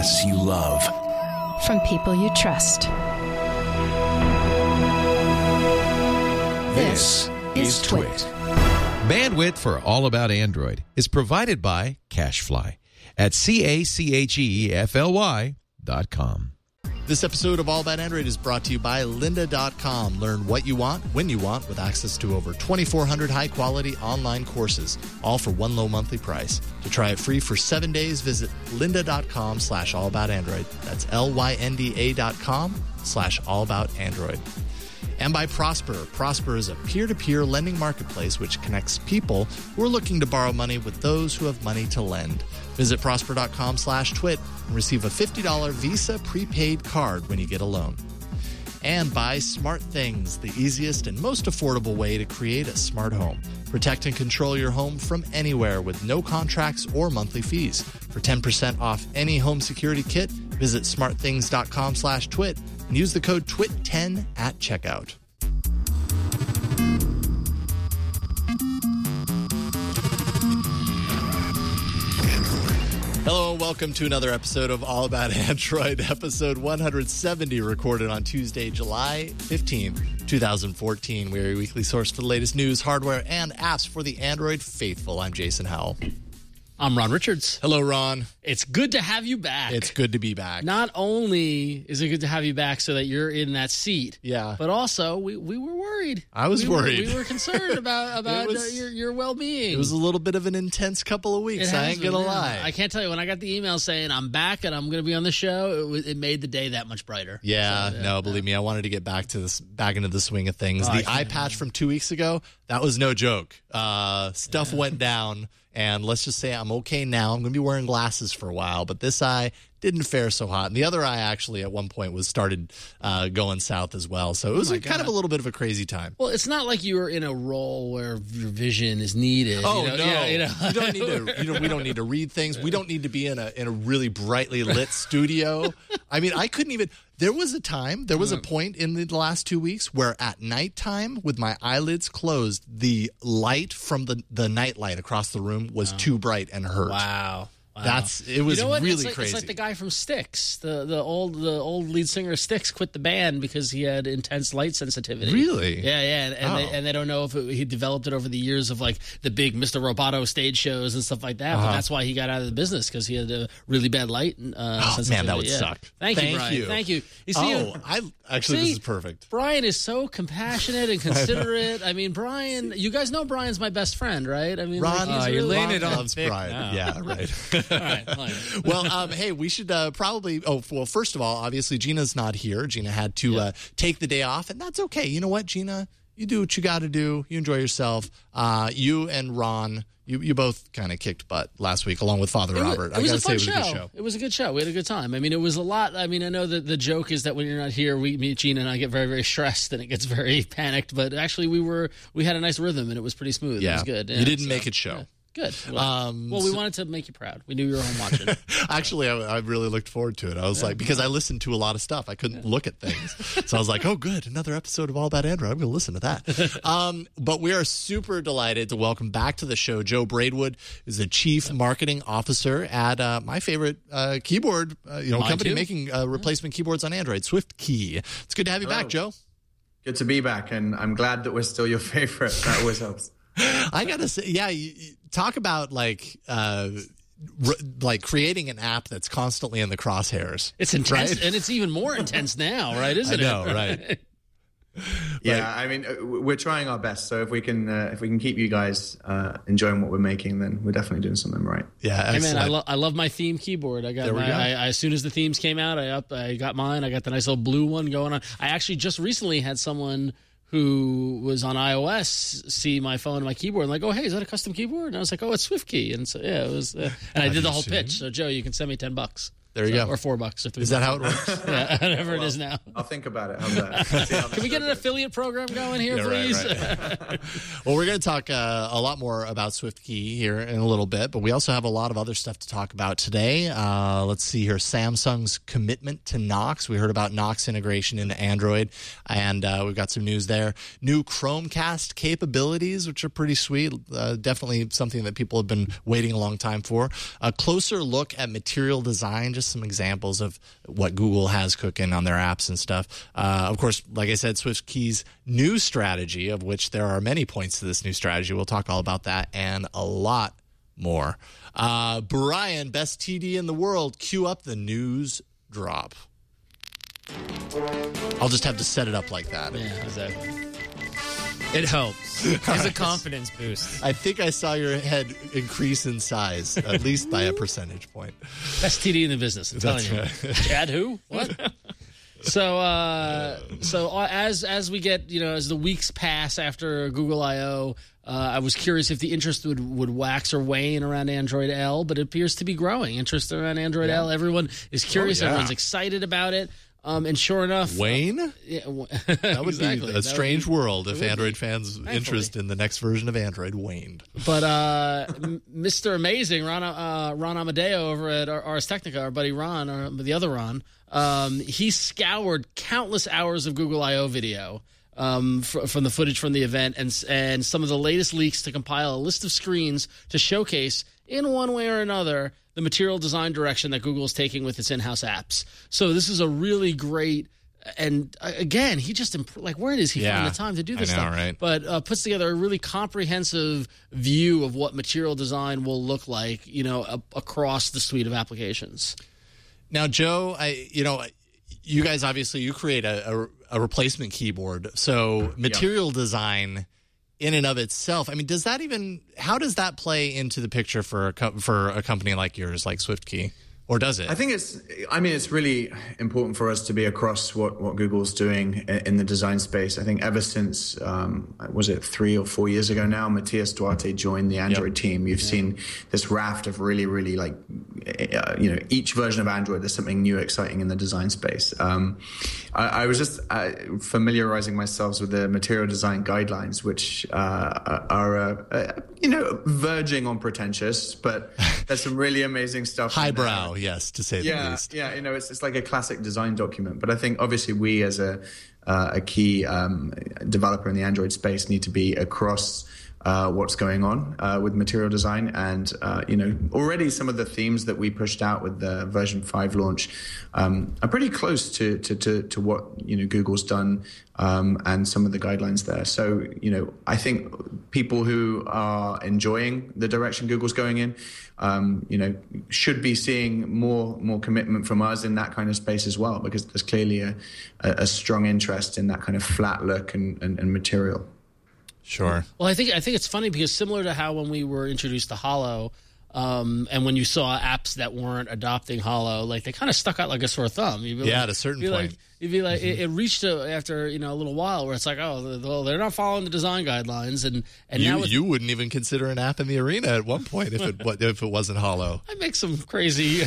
podcasts you love. From people you trust. This is Twit. Bandwidth for All About Android is provided by CacheFly at CacheFly.com. This episode of All About Android is brought to you by lynda.com. Learn what you want, when you want, with access to over 2,400 high-quality online courses, all for one low monthly price. To try it free for 7 days, visit lynda.com/allaboutandroid. That's lynda.com/allaboutandroid. And by Prosper. Prosper is a peer-to-peer lending marketplace which connects people who are looking to borrow money with those who have money to lend. Visit prosper.com/twit and receive a $50 Visa prepaid card when you get a loan. And by SmartThings, the easiest and most affordable way to create a smart home. Protect and control your home from anywhere with no contracts or monthly fees. For 10% off any home security kit, visit smartthings.com/twit and use the code TWIT10 at checkout. Hello and welcome to another episode of All About Android, episode 170, recorded on Tuesday, July 15th, 2014. We are your weekly source for the latest news, hardware, and apps for the Android faithful. I'm Jason Howell. I'm Ron Richards. Hello, Ron. It's good to have you back. It's good to be back. Not only is it good to have you back so that you're in that seat, yeah, but also we were worried. I was worried. We were concerned about your well-being. It was a little bit of an intense couple of weeks. I ain't going to lie. I can't tell you, when I got the email saying I'm back and I'm going to be on the show, it made the day that much brighter. Yeah, believe me, I wanted to get back into the swing of things. The eye patch from 2 weeks ago, that was no joke. Stuff went down. And let's just say I'm okay now. I'm going to be wearing glasses for a while, but this eye didn't fare so hot. And the other eye actually at one point started going south as well. So it was kind of a little bit of a crazy time. Well, it's not like you were in a role where your vision is needed. Oh, no. You don't need to, we don't need to read things. We don't need to be in a really brightly lit studio. I mean, I couldn't even. There was a point in the last 2 weeks where at nighttime, with my eyelids closed, the light from the night light across the room was too bright and hurt. Wow. It was really crazy. It's like the guy from Styx, the old lead singer of Styx, quit the band because he had intense light sensitivity. Really? Yeah. And they don't know if he developed it over the years of like the big Mr. Roboto stage shows and stuff like that. But that's why he got out of the business, because he had a really bad light sensitivity. Man, that would suck. Thank you, Brian. Thank you. You see, this is perfect. Brian is so compassionate and considerate. I mean, Brian, you guys know Brian's my best friend, right? I mean, Ron, you're laying it on Brian. No. Yeah, right. All right. Well, hey, we should probably. First of all, obviously Gina's not here. Gina had to take the day off, and that's okay. You know what, Gina? You do what you got to do. You enjoy yourself. You and Ron, you both kind of kicked butt last week, along with Father Robert. It was a fun show. It was a good show. We had a good time. I mean, it was a lot. I mean, I know that the joke is that when you're not here, Gina and I get very, very stressed and it gets very panicked. But actually, we had a nice rhythm and it was pretty smooth. Yeah. It was good. You didn't make it show. Yeah. Good. Well, we wanted to make you proud. We knew you were home watching. Actually, I really looked forward to it. I was like, because I listened to a lot of stuff. I couldn't look at things. So I was like, oh, good. Another episode of All About Android. I'm going to listen to that. But we are super delighted to welcome back to the show Joe Braidwood, who's the Chief Marketing Officer at my favorite keyboard company making replacement keyboards on Android, SwiftKey. It's good to have you back, Joe. Good to be back, and I'm glad that we're still your favorite. That always helps. I gotta say, talk about like creating an app that's constantly in the crosshairs. It's intense, right? And it's even more intense now, right? Isn't it? I know, right? Yeah, I mean, we're trying our best. So if we can keep you guys enjoying what we're making, then we're definitely doing something right. Yeah, hey man, I love my theme keyboard. I got as soon as the themes came out, I got mine. I got the nice little blue one going on. I actually just recently had someone who was on iOS see my phone and my keyboard and like, oh, hey, is that a custom keyboard? And I was like, oh, it's SwiftKey. And so, yeah, it was. And I did the whole pitch. So, Joe, you can send me $10. There you go. Or $4 or $3. Is that how it works? Yeah, whatever it is now. I'll think about it. How's that? Can we get an affiliate program going here, please? Right. Well, we're going to talk a lot more about SwiftKey here in a little bit, but we also have a lot of other stuff to talk about today. Let's see here. Samsung's commitment to Knox. We heard about Knox integration into Android, and we've got some news there. New Chromecast capabilities, which are pretty sweet. Definitely something that people have been waiting a long time for. A closer look at material design, just just some examples of what Google has cooking on their apps and stuff. Of course, like I said, SwiftKey's new strategy, of which there are many points to this new strategy. We'll talk all about that and a lot more. Brian, best TD in the world, cue up the news drop. I'll just have to set it up like that. Yeah, exactly. It helps. It's a confidence boost. I think I saw your head increase in size, at least by a percentage point. Best TD in the business. I'm telling you. Chad who? What? So as we get, as the weeks pass after Google I/O, I was curious if the interest would wax or wane around Android L, but it appears to be growing. Interest around Android L. Everyone is curious. Everyone's excited about it. And sure enough, Wayne? That would be a strange world if Android fans' interest in the next version of Android waned. But Mr. Amazing, Ron Amadeo over at Ars Technica, our buddy Ron, or the other Ron, he scoured countless hours of Google I/O video from the footage from the event and some of the latest leaks to compile a list of screens to showcase, in one way or another, the material design direction that Google is taking with its in-house apps. So this is a really great, and again, he just where does he find the time to do this stuff? Right? But puts together a really comprehensive view of what material design will look like, across the suite of applications. Now, Joe, you guys obviously you create a replacement keyboard, so material design in and of itself, how does that play into the picture for a company like yours, like SwiftKey? Or does it? I think it's really important for us to be across what Google's doing in the design space. I think ever since, was it 3 or 4 years ago now, Matias Duarte joined the Android team. You've seen this raft of really, really each version of Android, there's something new, exciting in the design space. I was just familiarizing myself with the material design guidelines, which are verging on pretentious, but there's some really amazing stuff. Highbrow. Yes, to say the least. Yeah, it's like a classic design document. But I think obviously we as a key developer in the Android space need to be across what's going on with material design. And, already some of the themes that we pushed out with the version 5 launch are pretty close to what, Google's done and some of the guidelines there. So, I think people who are enjoying the direction Google's going in, should be seeing more commitment from us in that kind of space as well, because there's clearly a strong interest in that kind of flat look and material. Sure. Well, I think it's funny because similar to how when we were introduced to Holo, and when you saw apps that weren't adopting Holo, they kind of stuck out like a sore thumb. At a certain point. You'd be like, it reached after a little while where it's like, oh, well, they're not following the design guidelines, and now you wouldn't even consider an app in the arena at one point if it wasn't Holo. I make some crazy,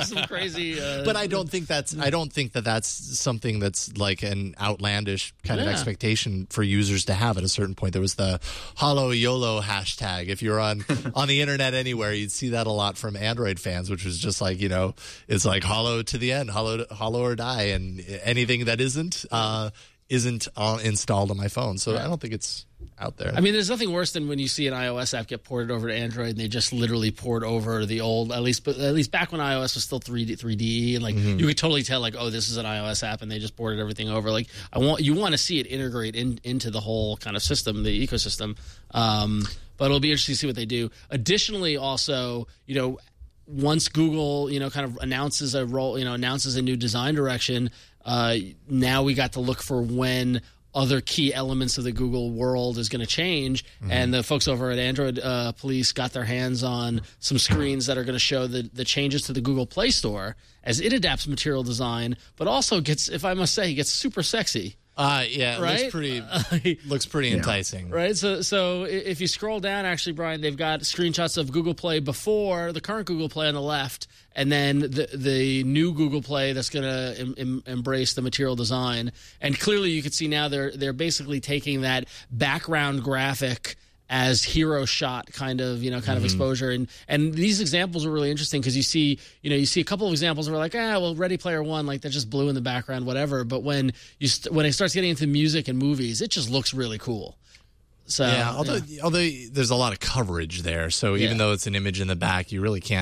but I don't think that's something that's like an outlandish kind of expectation for users to have at a certain point. There was the Holo YOLO hashtag. If you're on the internet anywhere, you'd see that a lot from Android fans, which was just like, it's like Holo to the end, Holo or die, and anything that isn't installed on my phone. So I don't think it's out there. There's nothing worse than when you see an iOS app get ported over to Android and they just literally port over the old, at least back when iOS was still 3D and you could totally tell this is an iOS app and they just ported everything over. You want to see it integrate into the whole kind of system, the ecosystem. But it'll be interesting to see what they do. Additionally, also, once Google, kind of announces a new design direction, now we got to look for when other key elements of the Google world is going to change. And the folks over at Android Police got their hands on some screens that are going to show the changes to the Google Play Store as it adapts material design, but also gets super sexy. It right? looks pretty enticing. Right? So if you scroll down, actually, Brian, they've got screenshots of Google Play before, the current Google Play on the left, and then the new Google Play that's going to embrace the material design. And clearly you can see now they're basically taking that background graphic as hero shot kind of exposure. And these examples are really interesting because you see a couple of examples where Ready Player One, they're just blue in the background, whatever. But when it starts getting into music and movies, it just looks really cool. So although there's a lot of coverage there. So even though it's an image in the back, you really can't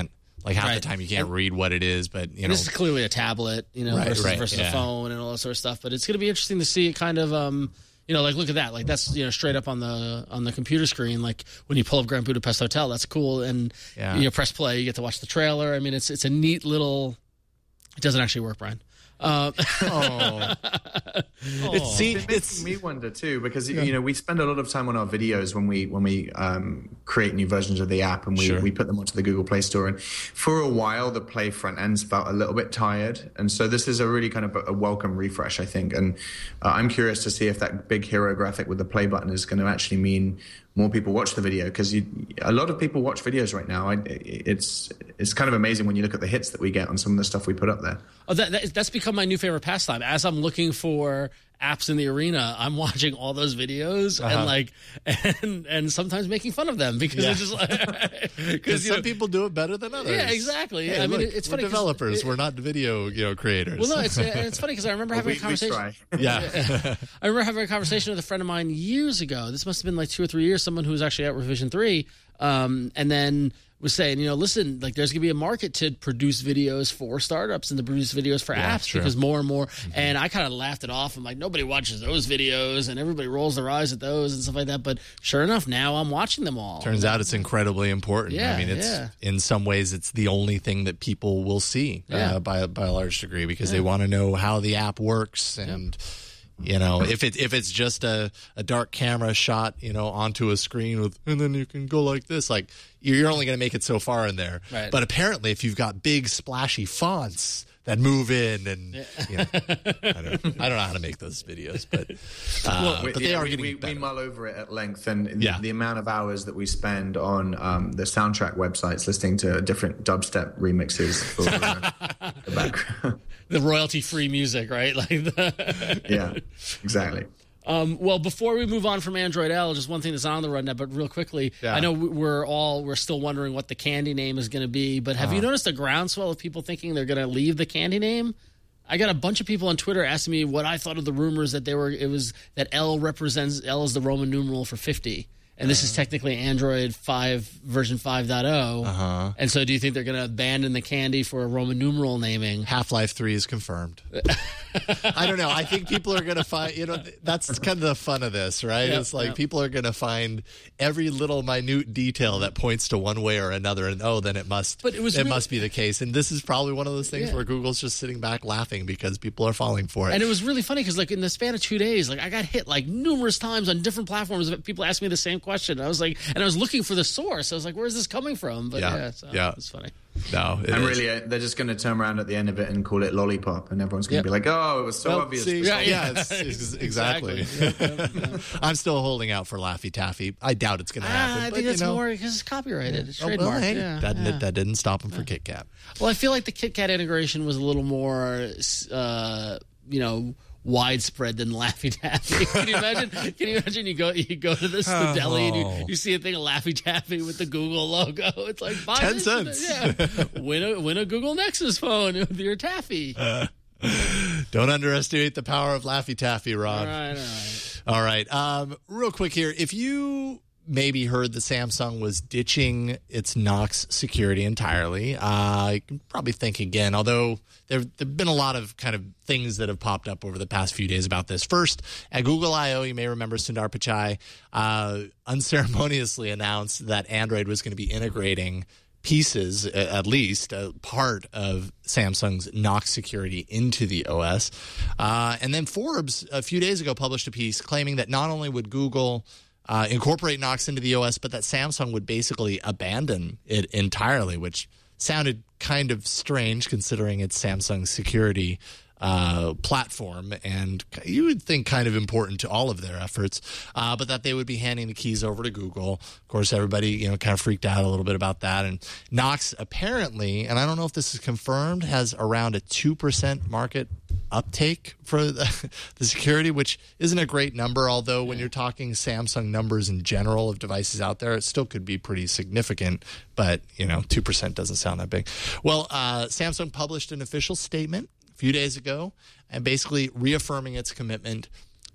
Like half the time you can't read what it is, but this is clearly a tablet, versus a phone and all that sort of stuff. But it's going to be interesting to see it kind of, like look at that, like that's straight up on the computer screen. Like when you pull up Grand Budapest Hotel, that's cool, and press play, you get to watch the trailer. I mean, it's a neat little. It doesn't actually work, Brian. It's me wonder too, because we spend a lot of time on our videos when we create new versions of the app, and we put them onto the Google Play Store. And for a while, the Play front ends felt a little bit tired, and so this is a really kind of a welcome refresh, I think. And I'm curious to see if that big hero graphic with the play button is going to actually mean more people watch the video, because a lot of people watch videos right now. It's kind of amazing when you look at the hits that we get on some of the stuff we put up there. Oh, that's become my new favorite pastime. As I'm looking for apps in the arena, I'm watching all those videos and sometimes making fun of them because it's just like because some people do it better than others. Yeah, exactly. Hey, it's funny. We're developers. We're not video creators. Well, no, it's funny because I remember having a conversation. I remember having a conversation with a friend of mine years ago. This must have been like 2 or 3 years. Someone who was actually at Revision 3, and then was saying, listen, like there's going to be a market to produce videos for startups and to produce videos for apps because more and more. Mm-hmm. And I kind of laughed it off. I'm like, nobody watches those videos and everybody rolls their eyes at those and stuff like that. But sure enough, now I'm watching them all. Turns out it's incredibly important. I mean, it's in some ways it's the only thing that people will see by a large degree because they want to know how the app works and. If it's just a dark camera shot, onto a screen and then you can go like this, like you're only going to make it so far in there. Right. But apparently, if you've got big splashy fonts that move in, and I don't know how to make those videos, but they are getting better. We mull over it at length, and the amount of hours that we spend on the soundtrack websites listening to different dubstep remixes for the background. The royalty-free music, right? Yeah, exactly. Well, before we move on from Android L, just one thing that's not on the roadmap, but real quickly, I know we're still wondering what the Candy name is going to be, but have you noticed a groundswell of people thinking they're going to leave the Candy name? I got a bunch of people on Twitter asking me what I thought of the rumors that that L is the Roman numeral for 50. And this is technically Android 5 version 5.0. And so do you think they're going to abandon the Candy for a Roman numeral naming? Half-Life 3 is confirmed. I don't know. I think people are going to find, that's kind of the fun of this, right? It's like people are going to find every little minute detail that points to one way or another, and then it must be the case. And this is probably one of those things where Google's just sitting back laughing because people are falling for it. And it was really funny because in the span of 2 days, I got hit numerous times on different platforms. People asked me the same question. I was and I was looking for the source. I was like, where's this coming from? But it's funny. No, really, they're just going to turn around at the end of it and call it Lollipop, and everyone's going to be like, "Oh, it was so obvious." Exactly. I'm still holding out for Laffy Taffy. I doubt it's going to happen. I think it's more because it's copyrighted. It's trademarked. That didn't stop them for Kit Kat. Well, I feel like the Kit Kat integration was a little more, widespread than Laffy Taffy. Can you imagine? You go to the deli and you see a thing of Laffy Taffy with the Google logo. It's like 10 cents. Win a Google Nexus phone with your taffy. Don't underestimate the power of Laffy Taffy, Ron. All right. Real quick here, if you maybe heard that Samsung was ditching its Knox security entirely, you can probably think again, although there have been a lot of kind of things that have popped up over the past few days about this. First, at Google I.O., you may remember Sundar Pichai unceremoniously announced that Android was going to be integrating pieces, at least a part of Samsung's Knox security into the OS. And then Forbes a few days ago published a piece claiming that not only would Google incorporate Knox into the OS, but that Samsung would basically abandon it entirely, which sounded kind of strange considering it's Samsung's security platform, and you would think kind of important to all of their efforts, but that they would be handing the keys over to Google. Of course, everybody kind of freaked out a little bit about that. And Knox apparently, and I don't know if this is confirmed, has around a 2% market uptake for the security, which isn't a great number, although when you're talking Samsung numbers in general of devices out there, it still could be pretty significant, but 2% doesn't sound that big. Well, Samsung published an official statement a few days ago and basically reaffirming its commitment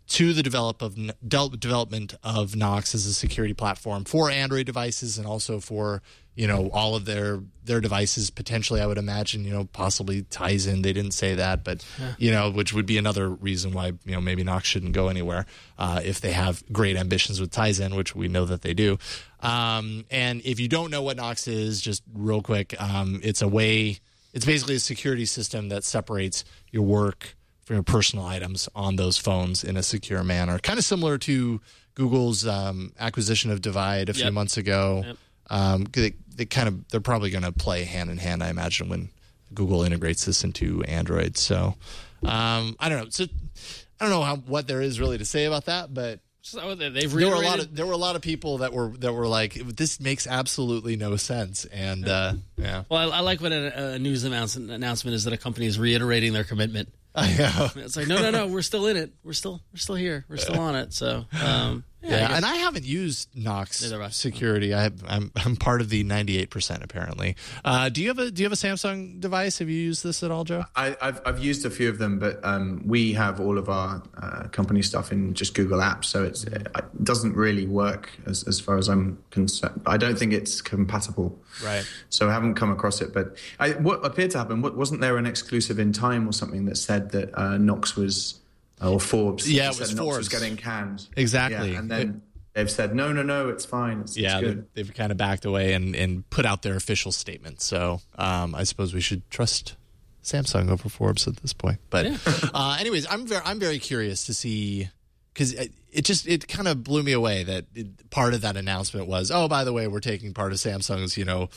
to the development of Knox as a security platform for Android devices and also for, all of their devices. Potentially, I would imagine, possibly Tizen. They didn't say that, but, which would be another reason why, maybe Knox shouldn't go anywhere if they have great ambitions with Tizen, which we know that they do. And if you don't know what Knox is, just real quick, it's basically a security system that separates your work from your personal items on those phones in a secure manner. Kind of similar to Google's acquisition of Divide a few months ago. Yep. They're probably going to play hand in hand, I imagine, when Google integrates this into Android. So I don't know. So I don't know what there is really to say about that, but there were a lot of people that were like, this makes absolutely no sense. And yeah. Well, I like when a news announcement is that a company is reiterating their commitment. It's like no, we're still in it. We're still here. We're still on it. So and I haven't used Knox security. I'm part of the 98% apparently. Do you have a Samsung device? Have you used this at all, Joe? I've used a few of them, but we have all of our company stuff in just Google Apps, so it doesn't really work as far as I'm concerned. I don't think it's compatible. Right. So I haven't come across it, but what appeared to happen, wasn't there an exclusive in Time or something that said that Knox was, or Forbes? Yeah, it was Knox Forbes. was getting canned. Exactly. Yeah, and then they've said, no, it's fine. It's good. They've kind of backed away and put out their official statement. So I suppose we should trust Samsung over Forbes at this point. But anyways, I'm very curious to see, because it kind of blew me away that part of that announcement was, oh, by the way, we're taking part of Samsung's,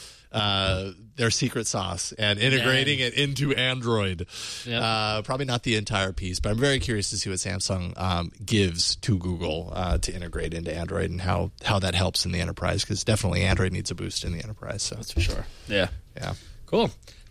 their secret sauce and integrating it into Android. Yep. Probably not the entire piece, but I'm very curious to see what Samsung gives to Google to integrate into Android and how that helps in the enterprise, because definitely Android needs a boost in the enterprise. So that's for sure. Yeah. Cool.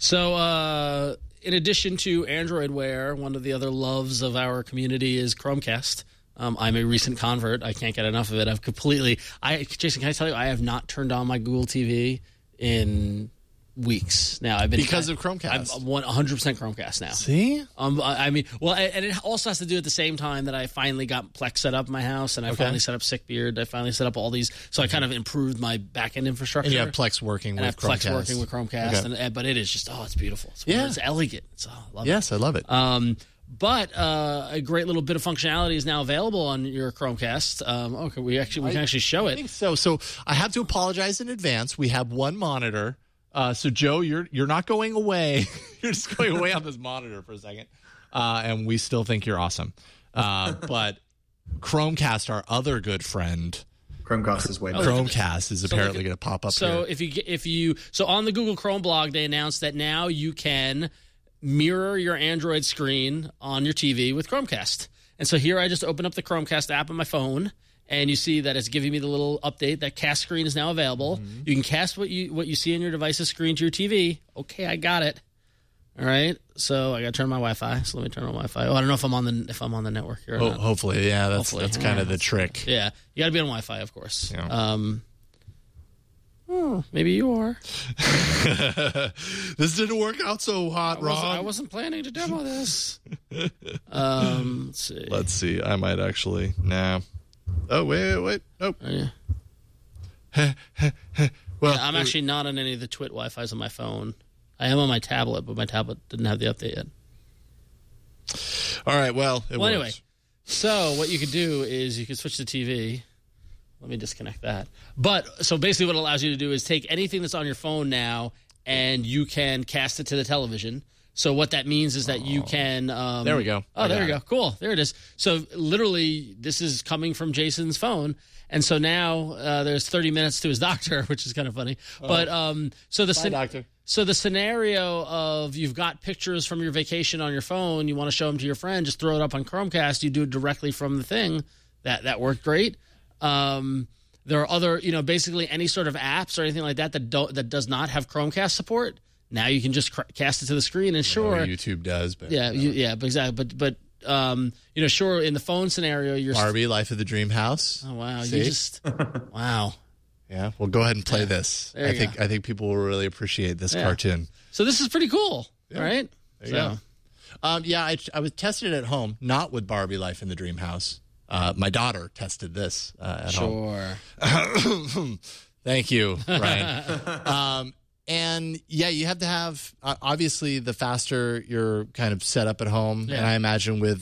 So in addition to Android Wear, one of the other loves of our community is Chromecast. I'm a recent convert. I can't get enough of it. Jason, can I tell you, I have not turned on my Google TV in weeks now. Of Chromecast. I'm 100% Chromecast now. See? And it also has to do at the same time that I finally got Plex set up in my house, and I finally set up SickBeard. I finally set up all these, so I kind of improved my back-end infrastructure. And you have Plex working with Chromecast. Plex working with Chromecast, okay. But it is just, it's beautiful. It's elegant. I love it. Yes, I love it. But a great little bit of functionality is now available on your Chromecast. We can actually show it. I think so. So I have to apologize in advance. We have one monitor. So Joe, you're not going away. You're just going away on this monitor for a second, and we still think you're awesome. But Chromecast, our other good friend. Chromecast is way better. Chromecast is apparently going to pop up. So here. So on the Google Chrome blog, they announced that now you can mirror your Android screen on your TV with Chromecast. And so here I just open up the Chromecast app on my phone, and you see that it's giving me the little update that Cast Screen is now available. Mm-hmm. You can cast what you see on your device's screen to your TV. Okay, I got it. All right, so I got to turn my Wi-Fi. So let me turn on Wi-Fi. Oh, I don't know if I'm on the network here. Or not. Hopefully, yeah. That's kind of the trick. Yeah, you got to be on Wi-Fi, of course. Yeah. Maybe you are. This didn't work out so hot, Ron. I wasn't planning to demo this. Let's see. Let's see. I might actually. Nah. Oh, wait. Oh. Yeah. Well, I'm actually not on any of the Twit Wi-Fis on my phone. I am on my tablet, but my tablet didn't have the update yet. All right. Well, anyway. So what you could do is you could switch to TV. Let me disconnect that. But so basically what it allows you to do is take anything that's on your phone now and you can cast it to the television. So what that means is that you can... there we go. Oh, there we go. Cool. There it is. So literally this is coming from Jason's phone. And so now there's 30 minutes to his doctor, which is kind of funny. But doctor. So the scenario of you've got pictures from your vacation on your phone, you want to show them to your friend, just throw it up on Chromecast, you do it directly from the thing. That worked great. There are other, basically any sort of apps or anything like that does not have Chromecast support. Now you can just cast it to the screen, and sure, YouTube does, but but exactly, but sure, in the phone scenario, you're Barbie, Life of the Dream House. Oh wow, See? You just wow. Yeah, well, go ahead and play this. I think people will really appreciate this cartoon. So this is pretty cool, right? There you go. I was tested it at home, not with Barbie, Life in the Dream House. My daughter tested this at home. Sure. Thank you, Ryan. And yeah, you have to have, obviously, the faster you're kind of set up at home. Yeah. And I imagine with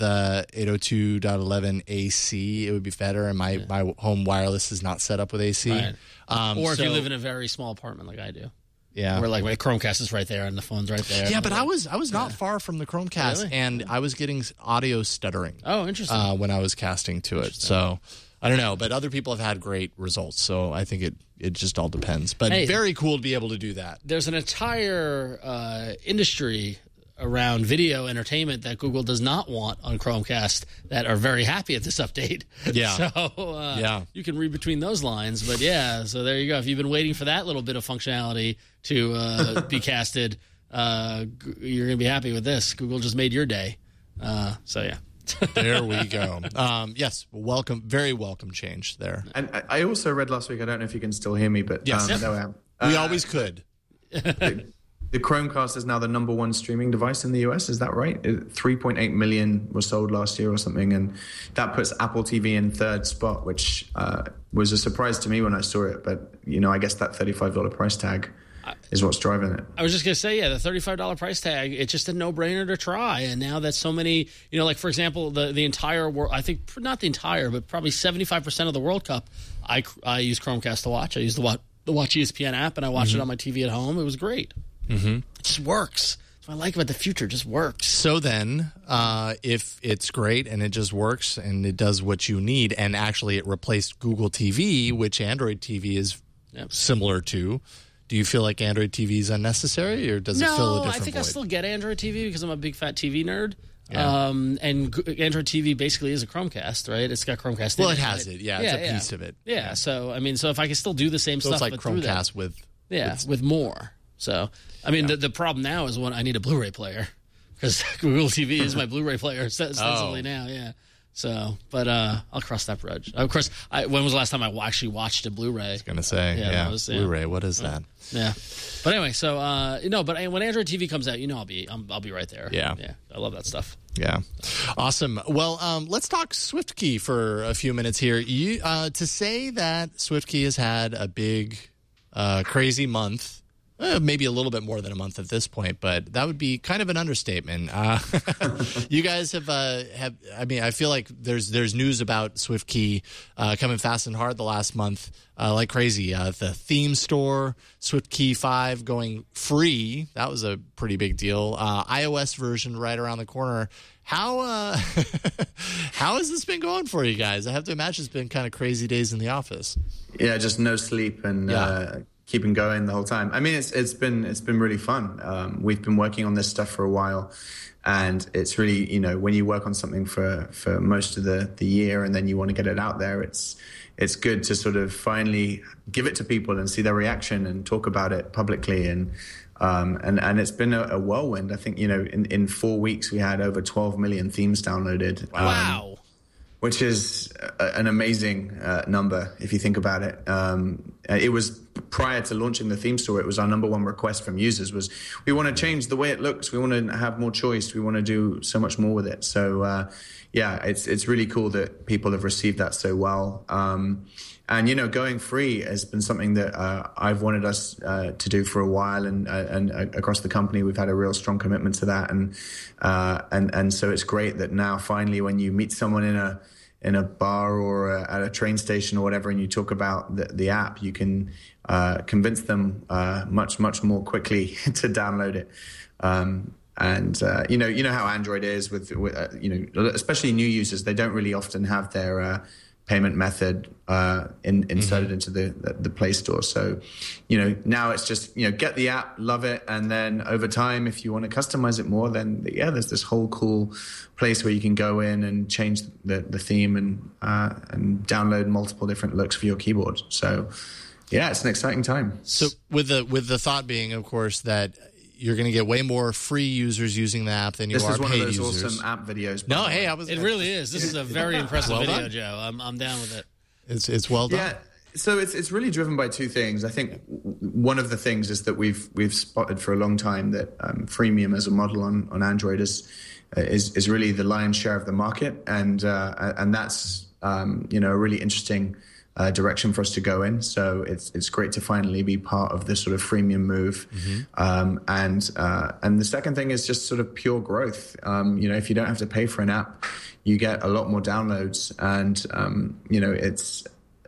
802.11 AC, it would be better. And my home wireless is not set up with AC. Right. Or if you live in a very small apartment like I do. Yeah. Where like my Chromecast is right there and the phone's right there. Yeah, but I was not far from the Chromecast, Really? and I was getting audio stuttering. Oh, interesting. When I was casting to it. So I don't know, but other people have had great results. So I think it just all depends. But very cool to be able to do that. There's an entire industry around video entertainment that Google does not want on Chromecast that are very happy at this update. Yeah. So you can read between those lines. But yeah, so there you go. If you've been waiting for that little bit of functionality to be casted, you're going to be happy with this. Google just made your day. So yeah. There we go. Yes, welcome, very welcome change there. And I also read last week, I don't know if you can still hear me, but yes, no, I am. We always could. The Chromecast is now the #1 streaming device in the US. Is that right? 3.8 million was sold last year or something. And that puts Apple TV in third spot, which was a surprise to me when I saw it. But, I guess that $35 price tag is what's driving it. I was just going to say, the $35 price tag, it's just a no-brainer to try. And now that so many, like, for example, the entire world, I think not the entire, but probably 75% of the World Cup, I use Chromecast to watch. I use the Watch ESPN app, and I watched it on my TV at home. It was great. Mm-hmm. It just works. That's what I like about the future. It just works. So then, if it's great and it just works and it does what you need, and actually it replaced Google TV, which Android TV is similar to, do you feel like Android TV is unnecessary, or does it fill a different void? No, I think I still get Android TV because I'm a big fat TV nerd. Yeah. And Android TV basically is a Chromecast, right? It's got Chromecast. Well, it has it. Yeah, it's a piece of it. Yeah. So if I can still do the same stuff, it's like but through Chromecast that, with more. So the problem now is when I need a Blu-ray player because Google TV is my Blu-ray player ostensibly now. Yeah. So, but I'll cross that bridge. Of course, when was the last time I actually watched a Blu-ray? I was going to say, Blu-ray. What is that? Yeah, but anyway, so but when Android TV comes out, I'll be right there. Yeah, I love that stuff. Yeah, awesome. Well, let's talk SwiftKey for a few minutes here. To say that SwiftKey has had a big, crazy month. Maybe a little bit more than a month at this point, but that would be kind of an understatement. You guys have. I mean, I feel like there's news about SwiftKey coming fast and hard the last month, like crazy. The theme store, SwiftKey 5 going free. That was a pretty big deal. iOS version right around the corner. How has this been going for you guys? I have to imagine it's been kind of crazy days in the office. Yeah, just no sleep and. Keeping going the whole time. I mean, it's been really fun. We've been working on this stuff for a while, and it's really when you work on something for most of the year and then you want to get it out there, it's good to sort of finally give it to people and see their reaction and talk about it publicly and it's been a whirlwind. I think in 4 weeks we had over 12 million themes downloaded. Wow. Which is an amazing number if you think about it. It was prior to launching the theme store. It was our #1 request from users was we want to change the way it looks. We want to have more choice. We want to do so much more with it. So it's really cool that people have received that so well. And going free has been something that I've wanted us to do for a while, and across the company we've had a real strong commitment to that, and so it's great that now finally when you meet someone in a bar or at a train station or whatever, and you talk about the app, you can convince them much more quickly to download it. You know how Android is with especially new users, they don't really often have their payment method inserted into the Play Store. So, now it's just, get the app, love it. And then over time, if you want to customize it more, then there's this whole cool place where you can go in and change the theme and download multiple different looks for your keyboard. So it's an exciting time. So with the thought being, of course, that you're going to get way more free users using the app than you are paid users. This is one of those awesome app videos. No, hey, it really is. This is a very impressive video, Joe. I'm down with it. It's well done. Yeah. So it's really driven by two things. I think one of the things is that we've spotted for a long time that freemium as a model on Android is really the lion's share of the market, and that's a really interesting direction for us to go in. So it's great to finally be part of this sort of freemium move. And the second thing is just sort of pure growth. If you don't have to pay for an app, you get a lot more downloads, and it's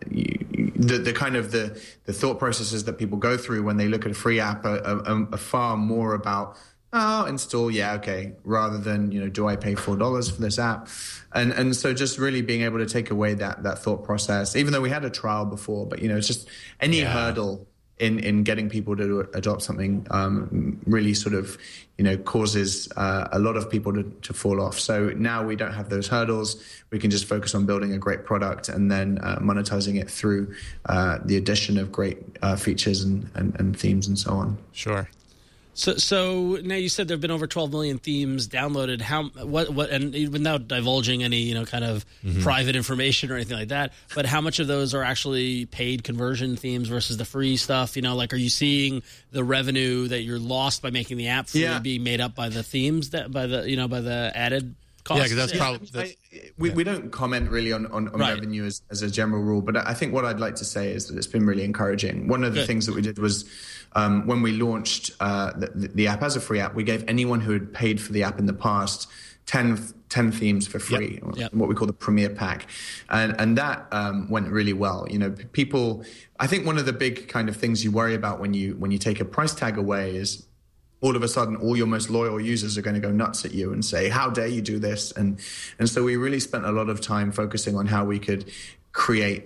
the kind of the thought processes that people go through when they look at a free app are far more about install, rather than do I pay $4 for this app, and so just really being able to take away that thought process, even though we had a trial before, but it's just any hurdle in getting people to adopt something really sort of causes a lot of people to fall off. So now we don't have those hurdles. We can just focus on building a great product and then monetizing it through the addition of great features and themes and so on. Sure. So now you said there have been over 12 million themes downloaded. What and without divulging any kind of private information or anything like that, but how much of those are actually paid conversion themes versus the free stuff? Are you seeing the revenue that you're lost by making the app free being made up by the themes by the added costs? Yeah, because that's probably we don't comment really on revenue as a general rule, but I think what I'd like to say is that it's been really encouraging. One of the things that we did was when we launched the app as a free app, we gave anyone who had paid for the app in the past 10 themes for free, what we call the Premier Pack. And that went really well. People, I think one of the big kind of things you worry about when you take a price tag away is all of a sudden all your most loyal users are going to go nuts at you and say, how dare you do this? And so we really spent a lot of time focusing on how we could create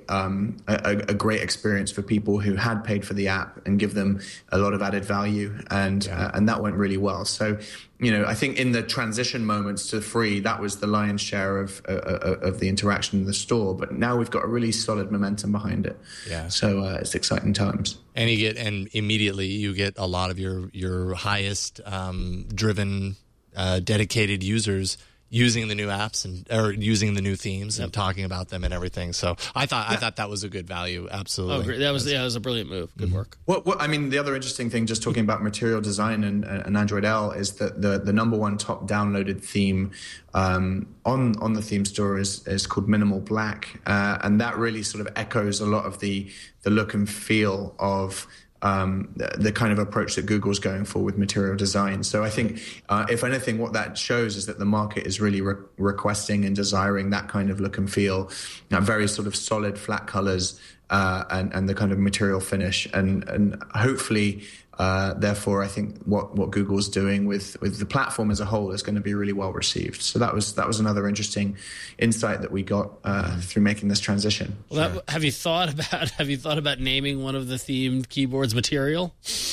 a great experience for people who had paid for the app and give them a lot of added value, and that went really well. So I think in the transition moments to free, that was the lion's share of the interaction in the store, but now we've got a really solid momentum behind it. So it's exciting times. And immediately you get a lot of your highest driven dedicated users using the new apps or using the new themes and talking about them and everything. So I thought that was a good value. Absolutely. Oh, great. That was a brilliant move. Good work. The other interesting thing, just talking about Material Design and Android L, is that the number one top downloaded theme on the theme store is called Minimal Black, and that really sort of echoes a lot of the look and feel of the kind of approach that Google's going for with Material Design. So I think, if anything, what that shows is that the market is really requesting and desiring that kind of look and feel, very sort of solid, flat colors, and the kind of material finish. And hopefully, therefore, I think what Google's doing with the platform as a whole is going to be really well received. So that was another interesting insight that we got through making this transition. Well, have you thought about naming one of the themed keyboards Material?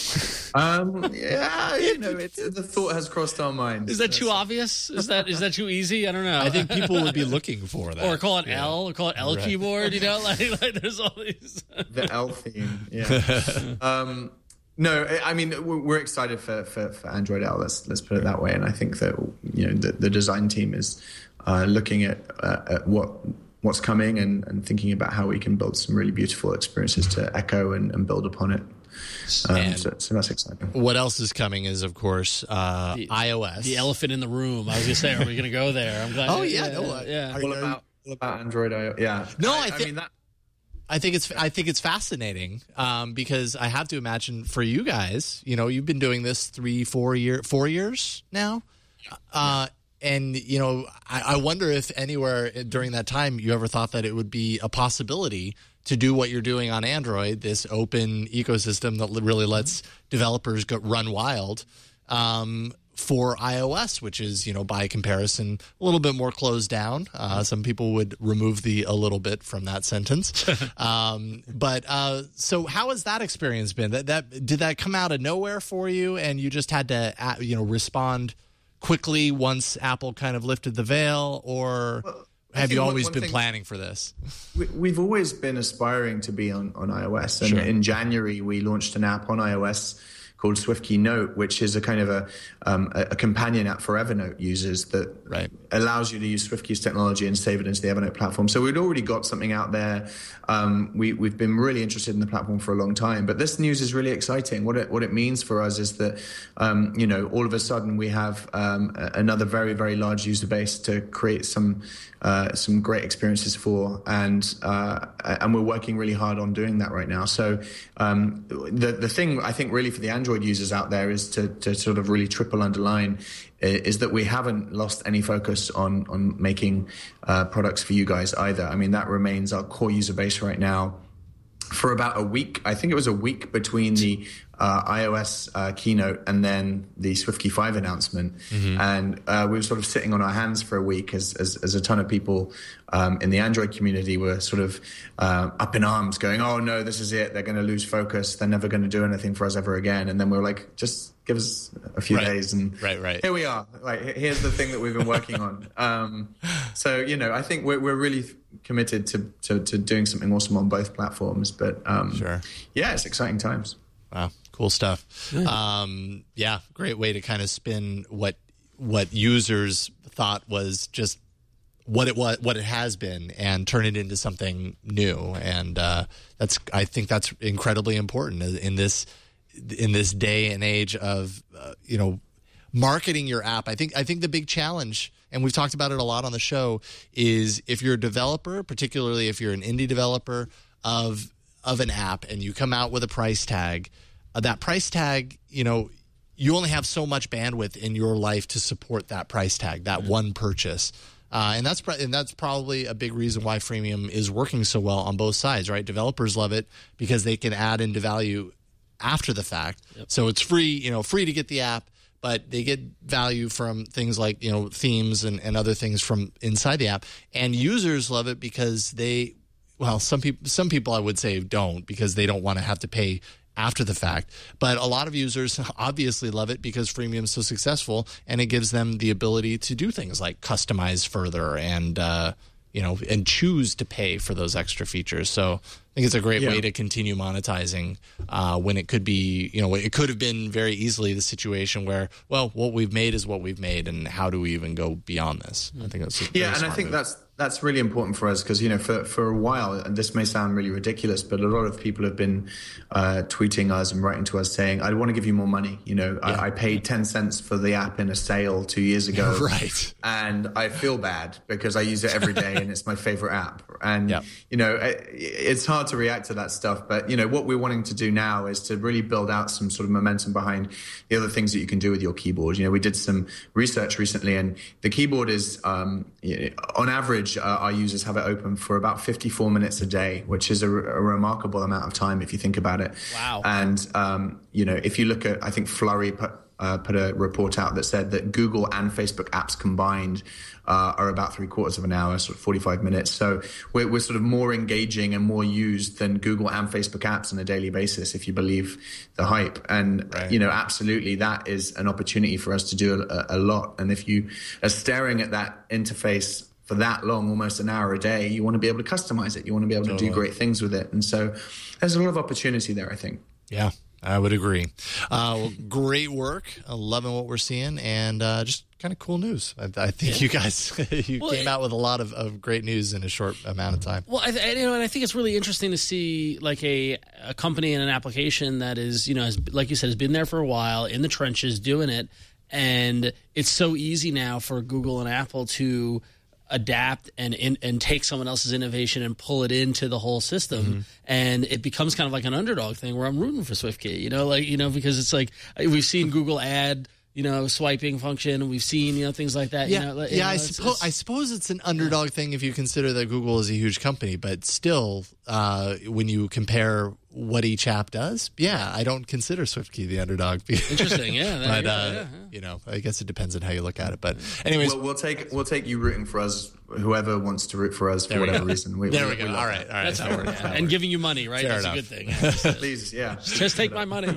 The thought has crossed our minds. Is that too obvious? Is that too easy? I don't know. I think people would be looking for that. Or call it L, or call it L keyboard. Like there's all these. The L theme. Yeah. No, I mean, we're excited for Android L. Let's put it that way. And I think that the design team is looking at what's coming and thinking about how we can build some really beautiful experiences to echo and build upon it. So that's exciting. What else is coming is, of course, iOS. The elephant in the room. I was going to say, are we going to go there? I'm glad. Oh yeah, All about Android IO. Yeah. No, I think it's fascinating because I have to imagine for you guys, you've been doing this 4 years now. And, I wonder if anywhere during that time you ever thought that it would be a possibility to do what you're doing on Android, this open ecosystem that really lets developers run wild, for iOS, which is, by comparison, a little bit more closed down. Some people would remove the a little bit from that sentence. So how has that experience been? Did that come out of nowhere for you and you just had to, respond quickly once Apple kind of lifted the veil, or have you always been planning for this? We've always been aspiring to be on iOS. And in January, we launched an app on iOS called SwiftKey Note, which is a kind of a companion app for Evernote users that allows you to use SwiftKey's technology and save it into the Evernote platform. So we'd already got something out there. We've been really interested in the platform for a long time, but this news is really exciting. What it means for us is that all of a sudden we have another very, very large user base to create some great experiences for, and we're working really hard on doing that right now. So the thing I think really for the Android users out there is to sort of really triple underline is that we haven't lost any focus on making products for you guys either. I mean, that remains our core user base right now. For about a week, I think it was a week between the iOS keynote and then the SwiftKey 5 announcement. And we were sort of sitting on our hands for a week as a ton of people in the Android community were sort of up in arms going, oh no, this is it. They're going to lose focus. They're never going to do anything for us ever again. And then we were like, just give us a few days and here we are. Like, here's the thing that we've been working on. So, I think we're really committed to doing something awesome on both platforms. But it's exciting times. Wow, cool stuff. Great way to kind of spin what users thought was just what it has been, and turn it into something new. And I think that's incredibly important in this day and age of marketing your app. I think the big challenge, and we've talked about it a lot on the show, is if you're a developer, particularly if you're an indie developer of an app, and you come out with a price tag, that price tag, you only have so much bandwidth in your life to support that price tag, that one purchase. And that's probably a big reason why freemium is working so well on both sides, right? Developers love it because they can add into value after the fact. Yep. So it's free to get the app, but they get value from things like, themes and other things from inside the app. And users love it because some people I would say don't, because they don't want to have to pay after the fact. But a lot of users obviously love it because freemium is so successful, and it gives them the ability to do things like customize further and and choose to pay for those extra features. So I think it's a great way to continue monetizing when it could be, it could have been very easily the situation where, well, what we've made is what we've made, and how do we even go beyond this? I think that's and I think that's really important for us because, for a while, and this may sound really ridiculous, but a lot of people have been tweeting us and writing to us saying, I want to give you more money. I paid 10 cents for the app in a sale 2 years ago. Right. And I feel bad because I use it every day and it's my favorite app. And, it's hard to react to that stuff. But, what we're wanting to do now is to really build out some sort of momentum behind the other things that you can do with your keyboard. We did some research recently, and the keyboard is, on average, our users have it open for about 54 minutes a day, which is a remarkable amount of time if you think about it. Wow. And, if you look at, I think Flurry put a report out that said that Google and Facebook apps combined are about 3/4 of an hour, sort of 45 minutes. So we're sort of more engaging and more used than Google and Facebook apps on a daily basis, if you believe the hype. And, absolutely, that is an opportunity for us to do a lot. And if you are staring at that interface for that long, almost an hour a day, you want to be able to customize it. You want to be able to do great things with it. And so there's a lot of opportunity there, I think. Yeah, I would agree. Great work. Loving what we're seeing, and just kind of cool news. I think you guys came out with a lot of great news in a short amount of time. Well, and I think it's really interesting to see like a company and an application that is, like you said, has been there for a while, in the trenches doing it. And it's so easy now for Google and Apple to adapt and take someone else's innovation and pull it into the whole system, and it becomes kind of like an underdog thing where I'm rooting for SwiftKey, because it's like we've seen Google add swiping function, and we've seen things like that. I suppose it's an underdog thing if you consider that Google is a huge company, but still, when you compare what each app does, I don't consider SwiftKey the underdog. Interesting, but I guess it depends on how you look at it. But anyways, we'll take you rooting for us. Whoever wants to root for us for whatever reason. There we go. All right. That's how it works. And giving you money, right? Fair That's enough. a good thing. Please, just take my money.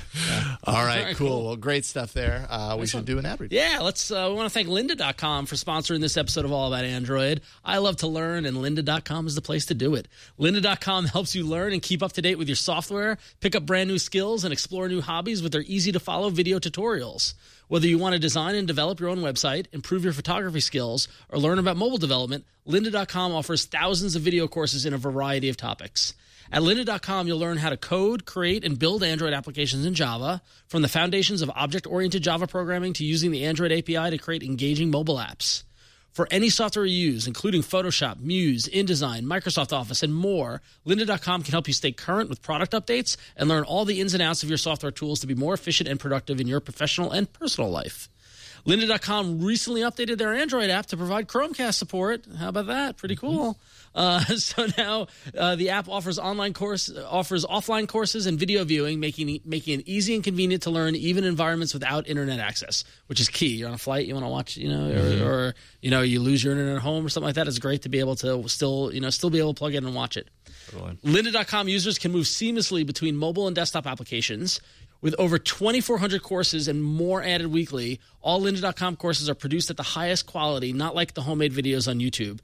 All right, cool. Well, great stuff there. We should do an ad read. Yeah, let's. We want to thank Lynda.com for sponsoring this episode of All About Android. I love to learn, and Lynda.com is the place to do it. Lynda.com helps you learn and keep up to date with with your software, pick up brand new skills, and explore new hobbies with their easy-to-follow video tutorials. Whether you want to design and develop your own website, improve your photography skills, or learn about mobile development, lynda.com offers thousands of video courses in a variety of topics. At lynda.com, you'll learn how to code, create, and build Android applications in Java, from the foundations of object-oriented Java programming to using the Android API to create engaging mobile apps. For any software you use, including Photoshop, Muse, InDesign, Microsoft Office, and more, lynda.com can help you stay current with product updates and learn all the ins and outs of your software tools to be more efficient and productive in your professional and personal life. Lynda.com recently updated their Android app to provide Chromecast support. How about that? Pretty cool. So now the app offers offline courses and video viewing, making it easy and convenient to learn even in environments without internet access, which is key. You're on a flight, you want to watch, or you lose your internet at home or something like that. It's great to be able to still be able to plug in and watch it. Totally. Lynda.com users can move seamlessly between mobile and desktop applications. With over 2,400 courses and more added weekly, all lynda.com courses are produced at the highest quality, not like the homemade videos on YouTube.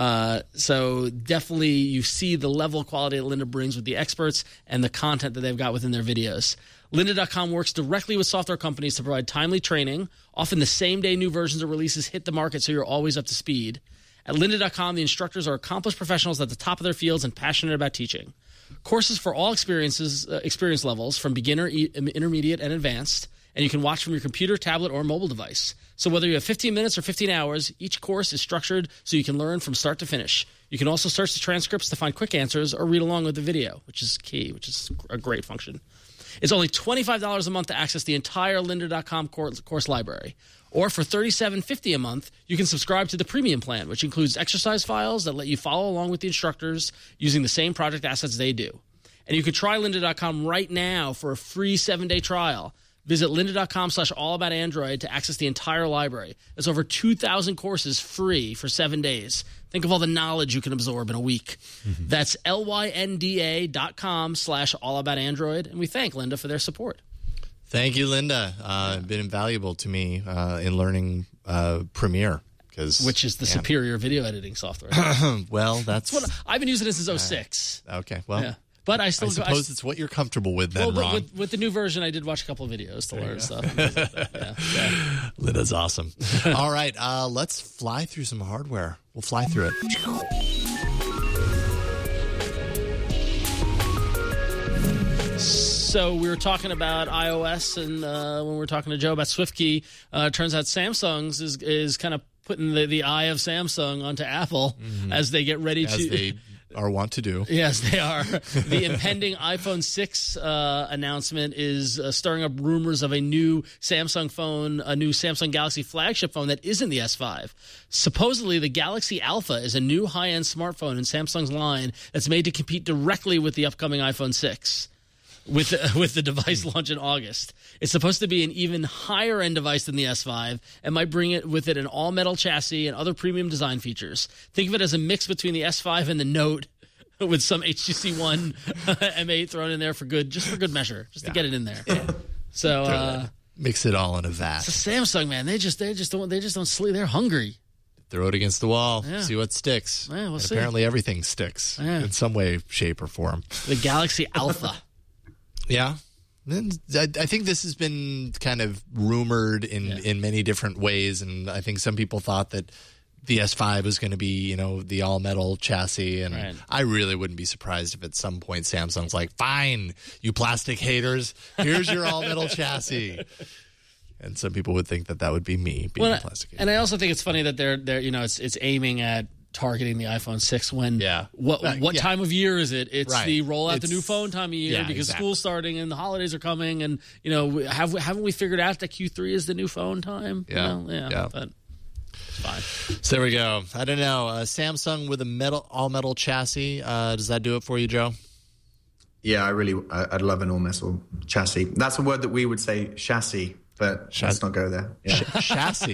So definitely you see the level of quality that Lynda brings with the experts and the content that they've got within their videos. Lynda.com works directly with software companies to provide timely training. Often the same day new versions or releases hit the market, so you're always up to speed. At lynda.com, the instructors are accomplished professionals at the top of their fields and passionate about teaching. Courses for all experience levels, from beginner, intermediate, and advanced, and you can watch from your computer, tablet, or mobile device. So whether you have 15 minutes or 15 hours, each course is structured so you can learn from start to finish. You can also search the transcripts to find quick answers or read along with the video, which is key, which is a great function. It's only $25 a month to access the entire lynda.com course library. Or for $37.50 a month, you can subscribe to the premium plan, which includes exercise files that let you follow along with the instructors using the same project assets they do. And you can try lynda.com right now for a free 7-day trial. Visit lynda.com/allaboutandroid to access the entire library. There's over 2,000 courses free for 7 days. Think of all the knowledge you can absorb in a week. Mm-hmm. That's lynda.com/allaboutandroid. And we thank Lynda for their support. Thank you, Lynda. Been invaluable to me in learning Premiere. Which is the superior video editing software. Well, that's what I've been using it since 2006. Okay, well. Yeah. But I suppose it's what you're comfortable with then, Ron. With the new version, I did watch a couple of videos to learn stuff. Lynda's awesome. All right, let's fly through some hardware. We'll fly through it. So we were talking about iOS, and when we were talking to Joe about SwiftKey, turns out Samsung's is kind of putting the eye of Samsung onto Apple as they get ready as they are wont to do. Yes, they are. The impending iPhone 6 announcement is stirring up rumors of a new Samsung phone, a new Samsung Galaxy flagship phone that isn't the S5. Supposedly, the Galaxy Alpha is a new high-end smartphone in Samsung's line that's made to compete directly with the upcoming iPhone 6. With the device launch in August. It's supposed to be an even higher-end device than the S5 and might bring it with it an all-metal chassis and other premium design features. Think of it as a mix between the S5 and the Note with some HTC One M8 thrown in there for good measure, just to get it in there. Yeah. So mix it all in a vat. So Samsung, man, they just don't sleep. They're hungry. Throw it against the wall, see what sticks. Yeah, we'll see. Apparently everything sticks in some way, shape, or form. The Galaxy Alpha. Yeah. I think this has been kind of rumored in many different ways, and I think some people thought that the S5 was going to be, the all-metal chassis, and I really wouldn't be surprised if at some point Samsung's like, fine, you plastic haters, here's your all-metal chassis. And some people would think that would be me being a plastic hater. And I also think it's funny that they're it's aiming at targeting the iPhone 6 when what time of year is it? It's the roll out the new phone time of year because school's starting and the holidays are coming, and haven't we figured out that Q3 is the new phone time? Yeah. But it's fine. So there we go. I don't know. Samsung with a all metal chassis. Does that do it for you, Joe? Yeah, I'd love an all metal chassis. That's a word that we would say chassis. But let's not go there. Yeah. Chassis.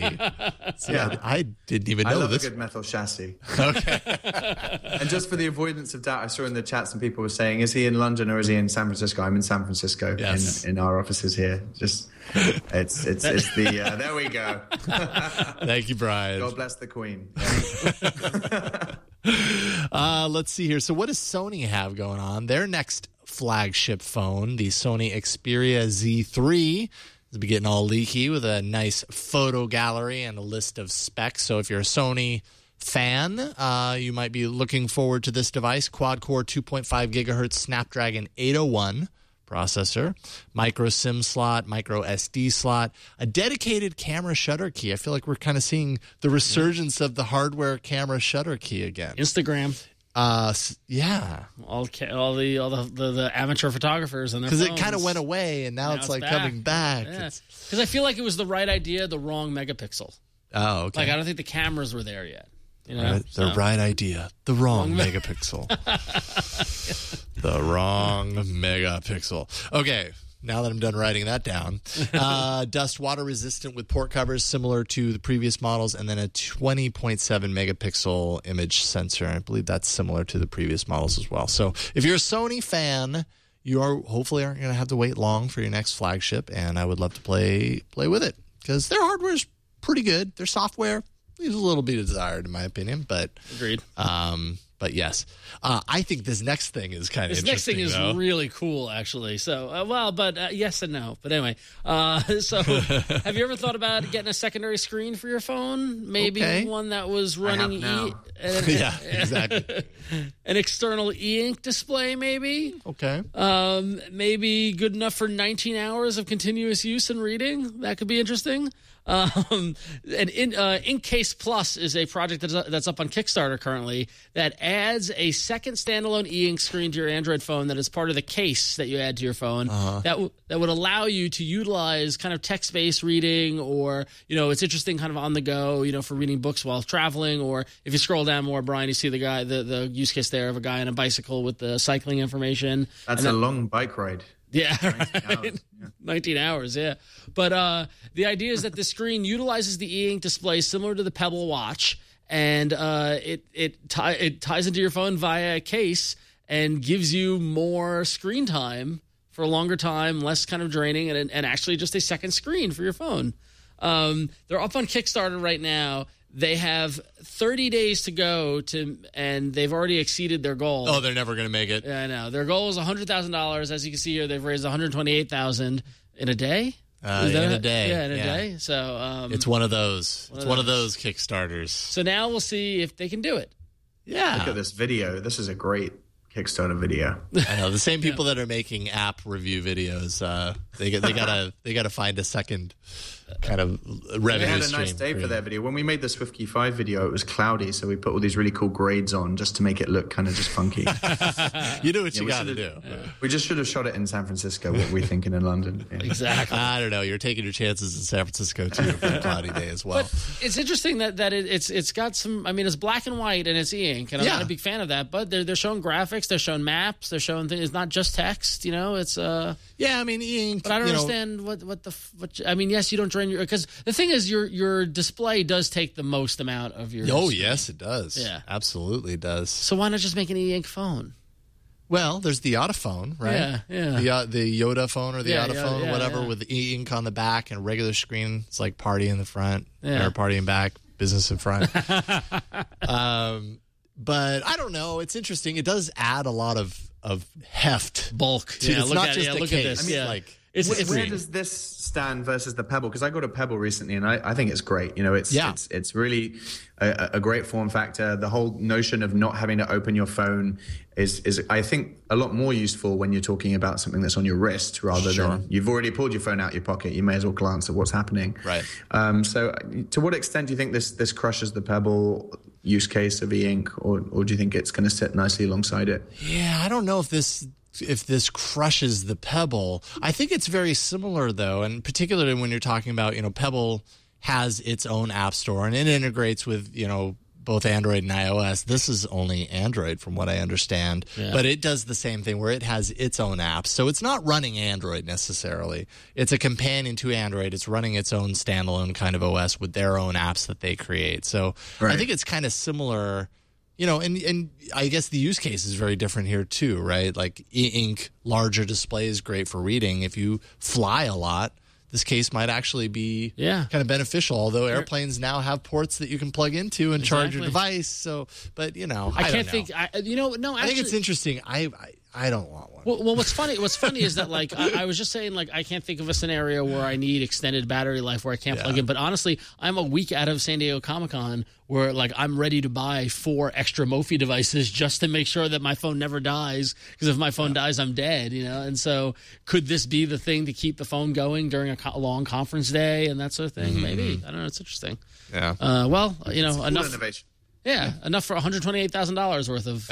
I didn't even know I love this. a good metal chassis. Okay. And just for the avoidance of doubt, I saw in the chat some people were saying, "Is he in London or is he in San Francisco?" I'm in San Francisco in our offices here. Just it's the there we go. Thank you, Brian. God bless the Queen. Let's see here. So what does Sony have going on? Their next flagship phone, the Sony Xperia Z3. It's been getting all leaky with a nice photo gallery and a list of specs. So if you're a Sony fan, you might be looking forward to this device. Quad-core 2.5 gigahertz Snapdragon 801 processor, micro SIM slot, micro SD slot, a dedicated camera shutter key. I feel like we're kind of seeing the resurgence of the hardware camera shutter key again. Instagram. Yeah. All the amateur photographers and their because phones. it kind of went away and now it's like back. Coming back. Because I feel like it was the right idea, the wrong megapixel. Oh, okay. Like I don't think the cameras were there yet. You know? The right idea, the wrong megapixel. The wrong megapixel. Okay, now that I'm done writing that down. Dust water resistant with port covers similar to the previous models, and then a 20.7 megapixel image sensor. I believe that's similar to the previous models as well. So if you're a Sony fan, you hopefully aren't going to have to wait long for your next flagship, and I would love to play with it because their hardware is pretty good. Their software leaves a little bit desired, in my opinion, but agreed. But yes, I think this next thing is kind of This interesting. next thing is really cool, actually. So, yes and no. But anyway, so have you ever thought about getting a secondary screen for your phone? Maybe one that was running yeah, exactly. An external e-ink display, maybe. Okay. Maybe good enough for 19 hours of continuous use and reading. That could be interesting. And Inkcase Plus is a project that's up on Kickstarter currently that adds a second standalone e-ink screen to your Android phone that is part of the case that you add to your phone that would allow you to utilize kind of text-based reading, or it's interesting kind of on the go, for reading books while traveling, or if you scroll down more, Brian, you see the use case there of a guy on a bicycle with the cycling information. That's a long bike ride. Yeah, 19 hours, yeah. But the idea is that the screen utilizes the e-ink display similar to the Pebble Watch, and it ties into your phone via a case and gives you more screen time for a longer time, less kind of draining, and actually just a second screen for your phone. They're up on Kickstarter right now. They have 30 days to go and they've already exceeded their goal. Oh, they're never going to make it. Yeah, I know. Their goal is $100,000. As you can see here, they've raised $128,000 in a day. In a day. Yeah, in a day. So it's one of those. One of those Kickstarters. So now we'll see if they can do it. Yeah. Look at this video. This is a great Kickstarter video. I know the same people that are making app review videos. They gotta find a second kind of revenue They had a stream. nice day for their video. When we made the SwiftKey 5 video, it was cloudy, so we put all these really cool grades on just to make it look kind of just funky. You do what you got to do. We just should have shot it in San Francisco. What we're thinking in London. Yeah. Exactly. I don't know. You're taking your chances in San Francisco too for a cloudy day as well. But it's interesting that it's got some. I mean, it's black and white and it's e-ink, and I'm not a big fan of that. But they're showing graphics, they're showing maps, they're showing things. It's not just text. It's yeah. I mean, e-ink. But I don't understand what. I mean, yes, you don't drain your, because the thing is your display does take the most amount of your. Oh screen. yes, it does. Yeah, absolutely does. So why not just make an e-ink phone? Well, there's the Yoda right? Yeah. The Yoda phone or the Yoda or whatever with the e-ink on the back and a regular screen. It's like party in the front or party in back, business in front. But I don't know. It's interesting. It does add a lot of heft, bulk. It's not just a look case. At this. I mean, like. Where does this stand versus the Pebble? Because I got a Pebble recently, and I think it's great. It's really a great form factor. The whole notion of not having to open your phone is I think a lot more useful when you're talking about something that's on your wrist rather than you've already pulled your phone out your pocket. You may as well glance at what's happening. Right. So to what extent do you think this crushes the Pebble use case of e-ink, or do you think it's going to sit nicely alongside it? Yeah, I don't know if this crushes the Pebble. I think it's very similar, though, and particularly when you're talking about, Pebble has its own app store, and it integrates with, both Android and iOS. This is only Android from what I understand, but it does the same thing where it has its own apps. So it's not running Android necessarily. It's a companion to Android. It's running its own standalone kind of OS with their own apps that they create. So I think it's kind of similar. And I guess the use case is very different here too, right? Like e-ink, larger display is great for reading. If you fly a lot, this case might actually be kind of beneficial, although airplanes now have ports that you can plug into and charge your device. So, but I think it's interesting. I don't want one. Well, what's funny is that like I was just saying, like, I can't think of a scenario where I need extended battery life where I can't plug in. But honestly, I'm a week out of San Diego Comic-Con where like I'm ready to buy 4 extra Mophie devices just to make sure that my phone never dies, because if my phone dies, I'm dead, you know. And so could this be the thing to keep the phone going during a long conference day and that sort of thing? Maybe. I don't know. It's interesting. Yeah. Well, you know, enough innovation. Yeah, enough for $128,000 worth of.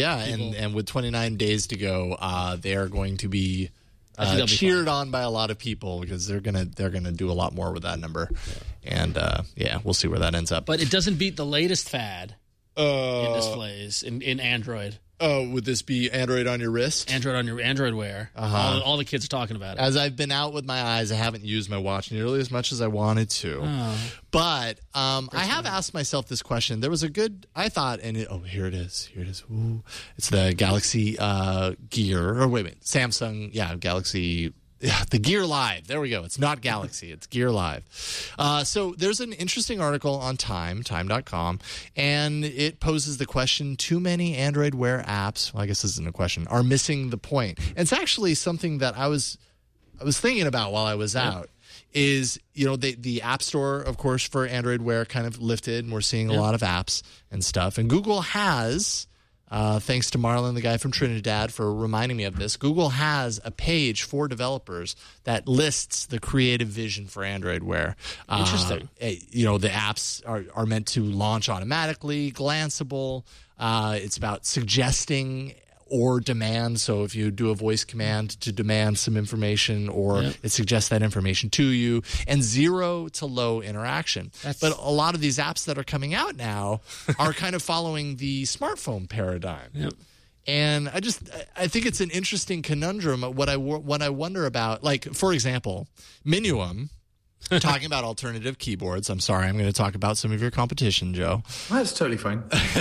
And with 29 days to go, they are going to be cheered on by a lot of people because they're gonna do a lot more with that number, and we'll see where that ends up. But it doesn't beat the latest fad in displays in Android. Oh, would this be Android on your wrist? Android on your Android Wear. All the kids are talking about it. As I've been out with my eyes, I haven't used my watch nearly as much as I wanted to. But I have asked myself this question. There was a good, I thought, and here it is. Ooh. It's the Galaxy Gear, or wait a minute, Samsung, Galaxy. Yeah, the Gear Live. There we go. It's not Galaxy. It's Gear Live. So there's an interesting article on time.com, and it poses the question, too many Android Wear apps, well, I guess this isn't a question, are missing the point. And it's actually something that I was thinking about while I was out. Is, you know, the App Store, of course, for Android Wear kind of lifted, and we're seeing a lot of apps and stuff. And Google has... thanks to Marlon, the guy from Trinidad, for reminding me of this. Google has a page for developers that lists the creative vision for Android Wear. Interesting. You know, the apps are meant to launch automatically, glanceable. It's about suggesting or demand. So if you do a voice command to demand some information, or it suggests that information to you, and 0 to low interaction. But a lot of these apps that are coming out now are kind of following the smartphone paradigm. Yep. And I think it's an interesting conundrum. What I wonder about, like, for example, Minuum, talking about alternative keyboards. I'm sorry, I'm going to talk about some of your competition, Joe. That's totally fine.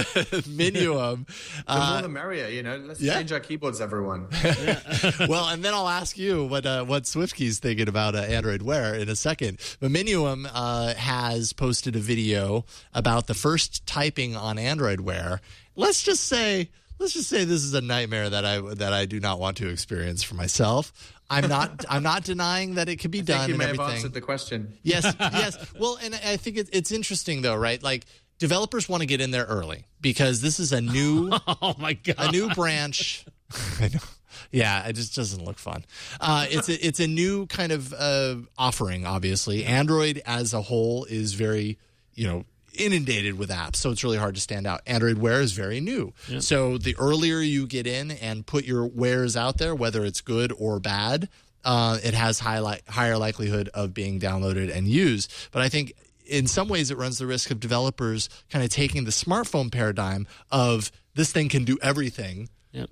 Minuum. The more the merrier, you know. Let's change our keyboards, everyone. Well, and then I'll ask you what SwiftKey's thinking about Android Wear in a second. But Minuum has posted a video about the first typing on Android Wear. Let's just say this is a nightmare that I do not want to experience for myself. I'm not denying that it can be done. You may and have everything. answered the question. Yes. Well, and I think it's interesting though, right? Like, developers want to get in there early because this is a new oh my God. A new branch. I know. Yeah, it just doesn't look fun. It's a new kind of offering. Obviously, Android as a whole is very, you know, inundated with apps, so it's really hard to stand out. Android Wear is very new. Yep. So the earlier you get in and put your wares out there, whether it's good or bad, it has higher likelihood of being downloaded and used. But I think in some ways it runs the risk of developers kind of taking the smartphone paradigm of this thing can do everything,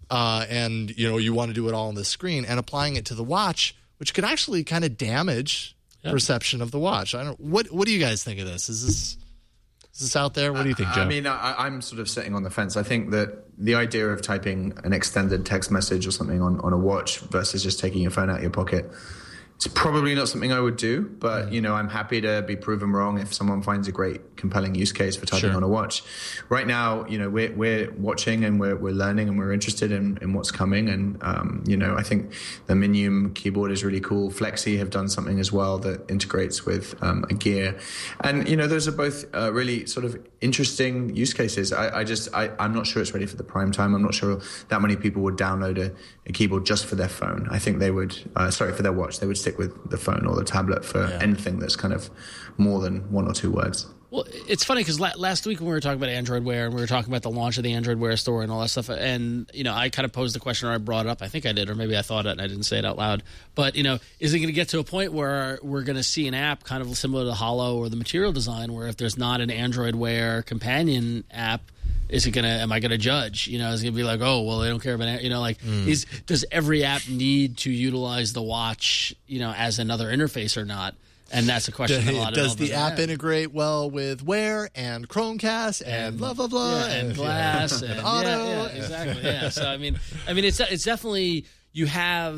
and you know, you want to do it all on the screen, and applying it to the watch, which could actually kind of damage perception of the watch. I don't. What do you guys think of this? Is this out there? What do you think, Joe? I mean, I'm sort of sitting on the fence. I think that the idea of typing an extended text message or something on a watch versus just taking your phone out of your pocket, it's probably not something I would do. But, you know, I'm happy to be proven wrong if someone finds a great, compelling use case for typing on a watch. Right now, you know, we're watching and we're learning and we're interested in what's coming. And, you know, I think the Minuum keyboard is really cool. Flexi have done something as well that integrates with a Gear. And, you know, those are both really sort of interesting use cases. I'm not sure it's ready for the prime time. I'm not sure that many people would download a keyboard just for their phone. I think they would, for their watch, they would stick with the phone or the tablet for anything that's kind of more than 1 or 2 words. Well, it's funny because last week when we were talking about Android Wear and we were talking about the launch of the Android Wear store and all that stuff, and, you know, I kind of posed the question, or I brought it up. I think I did, or maybe I thought it and I didn't say it out loud. But, you know, is it going to get to a point where we're going to see an app kind of similar to Holo or the Material Design, where if there's not an Android Wear companion app, am I going to judge? You know, is it going to be like, oh, well, they don't care about, you know, like, does every app need to utilize the watch, you know, as another interface or not? And that's a question that a lot of does the app integrate well with Wear and Chromecast and blah blah blah and Glass and Auto? Yeah, exactly. Yeah. So I mean, it's definitely, you have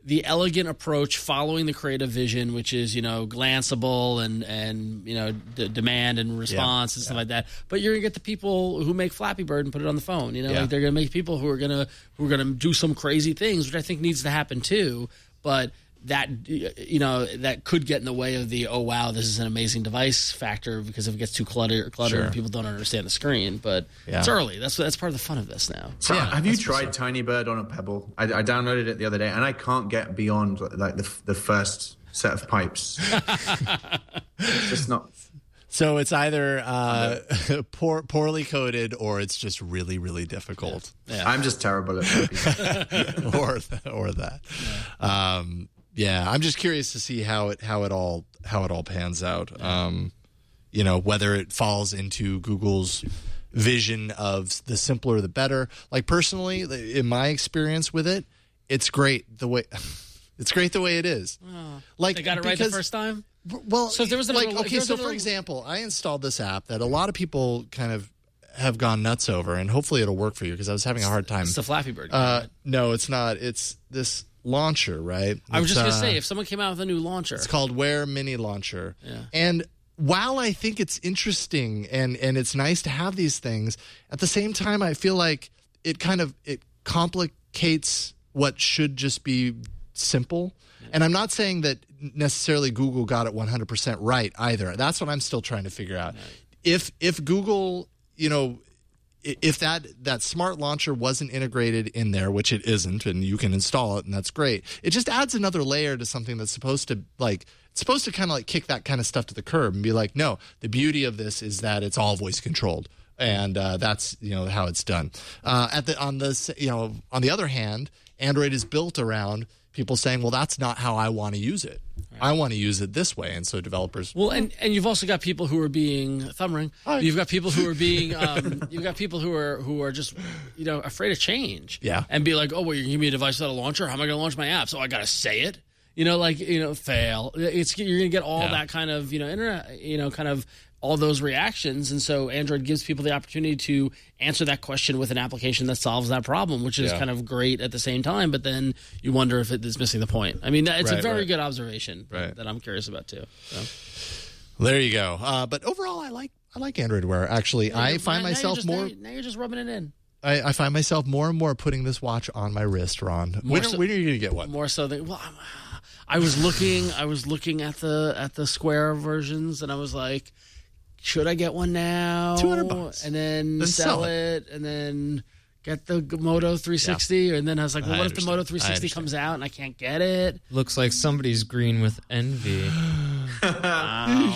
the elegant approach, following the creative vision, which is, glanceable and demand and response and stuff like that. But you're gonna get the people who make Flappy Bird and put it on the phone. Like they're gonna make people who are gonna do some crazy things, which I think needs to happen too. But that that could get in the way of the wow, this is an amazing device factor, because if it gets too cluttered and people don't understand the screen. But it's early. That's part of the fun of this now. So have you tried Tiny Bird on a Pebble? I downloaded it the other day, and I can't get beyond like the first set of pipes. It's just not. So it's either poorly coded, or it's just really, really difficult. Yeah. I'm just terrible at it. or that. Yeah. I'm just curious to see how it all pans out. Whether it falls into Google's vision of the simpler the better. Like personally, in my experience with it, it's great the way it is. Oh, like they got it right the first time. Well, so if there was for example, I installed this app that a lot of people kind of have gone nuts over, and hopefully it'll work for you, because I was having a hard time. It's the Flappy Bird. No, it's not. It's this launcher, right? I was just going to say, if someone came out with a new launcher. It's called Wear Mini Launcher. Yeah. And while I think it's interesting and it's nice to have these things, at the same time I feel like it complicates what should just be simple. Yeah. And I'm not saying that necessarily Google got it 100% right either. That's what I'm still trying to figure out. Right. If Google, if that smart launcher wasn't integrated in there, which it isn't, and you can install it, and that's great, it just adds another layer to something that's supposed to kind of like kick that kind of stuff to the curb and be like, no, the beauty of this is that it's all voice controlled, and that's how it's done. On the other hand, Android is built around people saying, well, that's not how I want to use it. Right. I want to use it this way. And so developers. Well, and you've also got people who are being thumb ring. You've got people who are being, you've got people who are just, afraid of change. Yeah. And be like, oh, well, you're going to give me a device without a launcher? How am I going to launch my app? So I got to say it. Fail. You're going to get all that kind of, internet, kind of all those reactions. And so Android gives people the opportunity to answer that question with an application that solves that problem, which is kind of great at the same time. But then you wonder if it is missing the point. I mean, it's a very good observation that I'm curious about too. So. There you go. But overall, I like Android Wear. Actually, I find myself more. Now you're just rubbing it in. I find myself more and more putting this watch on my wrist, Ron. When are you going to get one? More so than I was looking at the Square versions, and I was like, should I get one now? $200 and then sell it, and then get the Moto 360, and then I was like, well, what if the Moto 360 comes out and I can't get it? Looks like somebody's green with envy. Oh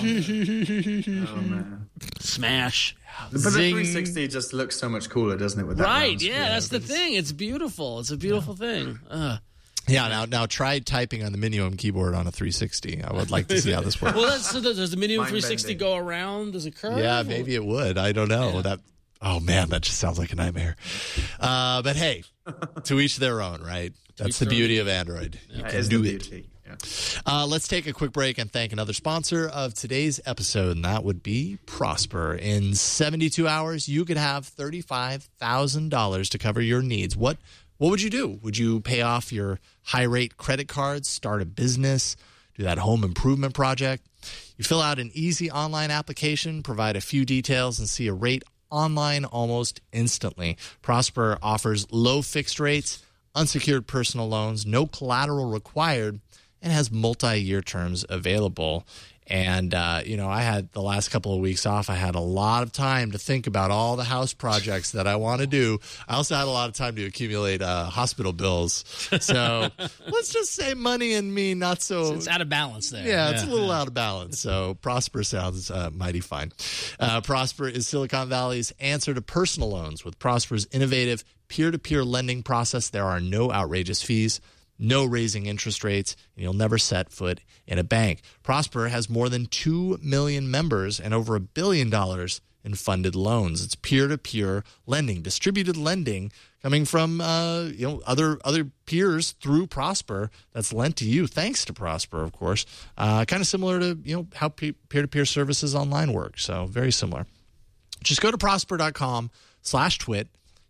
man, smash! But the 360 just looks so much cooler, doesn't it? With that right? Yeah, that's the thing. It's beautiful. It's a beautiful thing. Yeah, now try typing on the Minium keyboard on a 360. I would like to see how this works. Well, does the Minium 360 go around? Does it curve? Yeah, maybe it would. I don't know. Yeah. Oh man, that just sounds like a nightmare. But hey, to each their own, right? That's the beauty of Android. You can do it. Yeah. Let's take a quick break and thank another sponsor of today's episode, and that would be Prosper. In 72 hours, you could have $35,000 to cover your needs. What would you do? Would you pay off your high-rate credit cards, start a business, do that home improvement project? You fill out an easy online application, provide a few details, and see a rate online almost instantly. Prosper offers low fixed rates, unsecured personal loans, no collateral required, and has multi-year terms available. And, I had the last couple of weeks off. I had a lot of time to think about all the house projects that I want to do. I also had a lot of time to accumulate hospital bills. So let's just say money and me not so. It's out of balance there. Yeah, it's a little out of balance. So Prosper sounds mighty fine. Prosper is Silicon Valley's answer to personal loans. With Prosper's innovative peer-to-peer lending process, there are no outrageous fees, no raising interest rates, and you'll never set foot in a bank. Prosper has more than 2 million members and over $1 billion in funded loans. It's peer-to-peer lending, distributed lending coming from other peers through Prosper that's lent to you thanks to Prosper, of course. Kind of similar to how peer-to-peer services online work. So very similar. Just go to prosper.com/twit.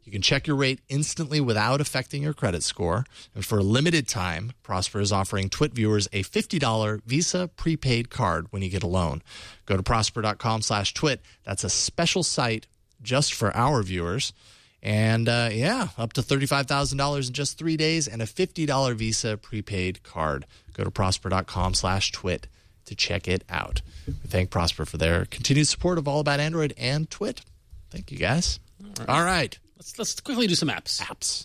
You can check your rate instantly without affecting your credit score. And for a limited time, Prosper is offering Twit viewers a $50 Visa prepaid card when you get a loan. Go to prosper.com/twit. That's a special site just for our viewers. And up to $35,000 in just 3 days and a $50 Visa prepaid card. Go to prosper.com/twit to check it out. We thank Prosper for their continued support of All About Android and Twit. Thank you, guys. All right. Let's quickly do some apps.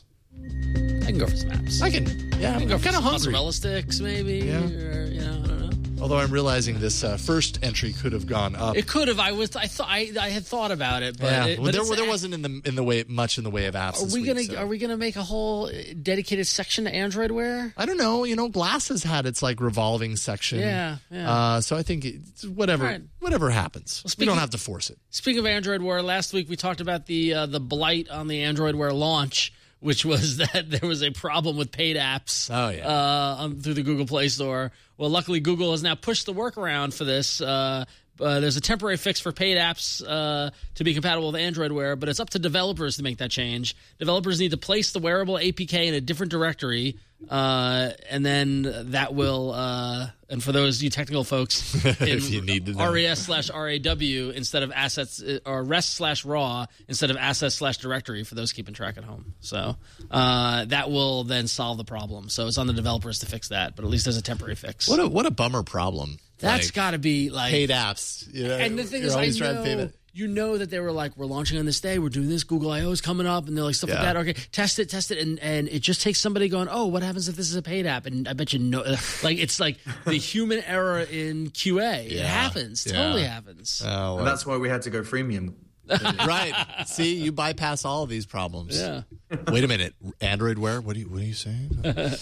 I can go for some apps. I'm kind of hungry. Mozzarella sticks, maybe. Yeah. Or, I don't know. Although I'm realizing this first entry could have gone up. It could have. I had thought about it, but, there wasn't much in the way of apps. Are we gonna make a whole dedicated section to Android Wear? I don't know. Glass has had its revolving section. Yeah. So I think it's whatever happens. We don't have to force it. Speaking of Android Wear, last week we talked about the blight on the Android Wear launch, which was that there was a problem with paid apps through the Google Play Store. Well, luckily, Google has now pushed the workaround for this. There's a temporary fix for paid apps to be compatible with Android Wear, but it's up to developers to make that change. Developers need to place the wearable APK in a different directory, and then that will, and for those you technical folks, if you need to know. RES/RAW instead of assets, or REST/RAW instead of assets/directory for those keeping track at home. So that will then solve the problem. So it's on the developers to fix that, but at least there's a temporary fix. What a bummer problem. That's got to be paid apps. And the thing is, you know that they were we're launching on this day, we're doing this, Google I/O is coming up, and they're stuff like that. Okay, test it, and it just takes somebody going, oh, what happens if this is a paid app? And I bet you know, it's like the human error in QA. It happens, totally happens. Oh, well. And that's why we had to go freemium. Right. See, you bypass all of these problems. Yeah. Wait a minute. Android Wear? What are you saying?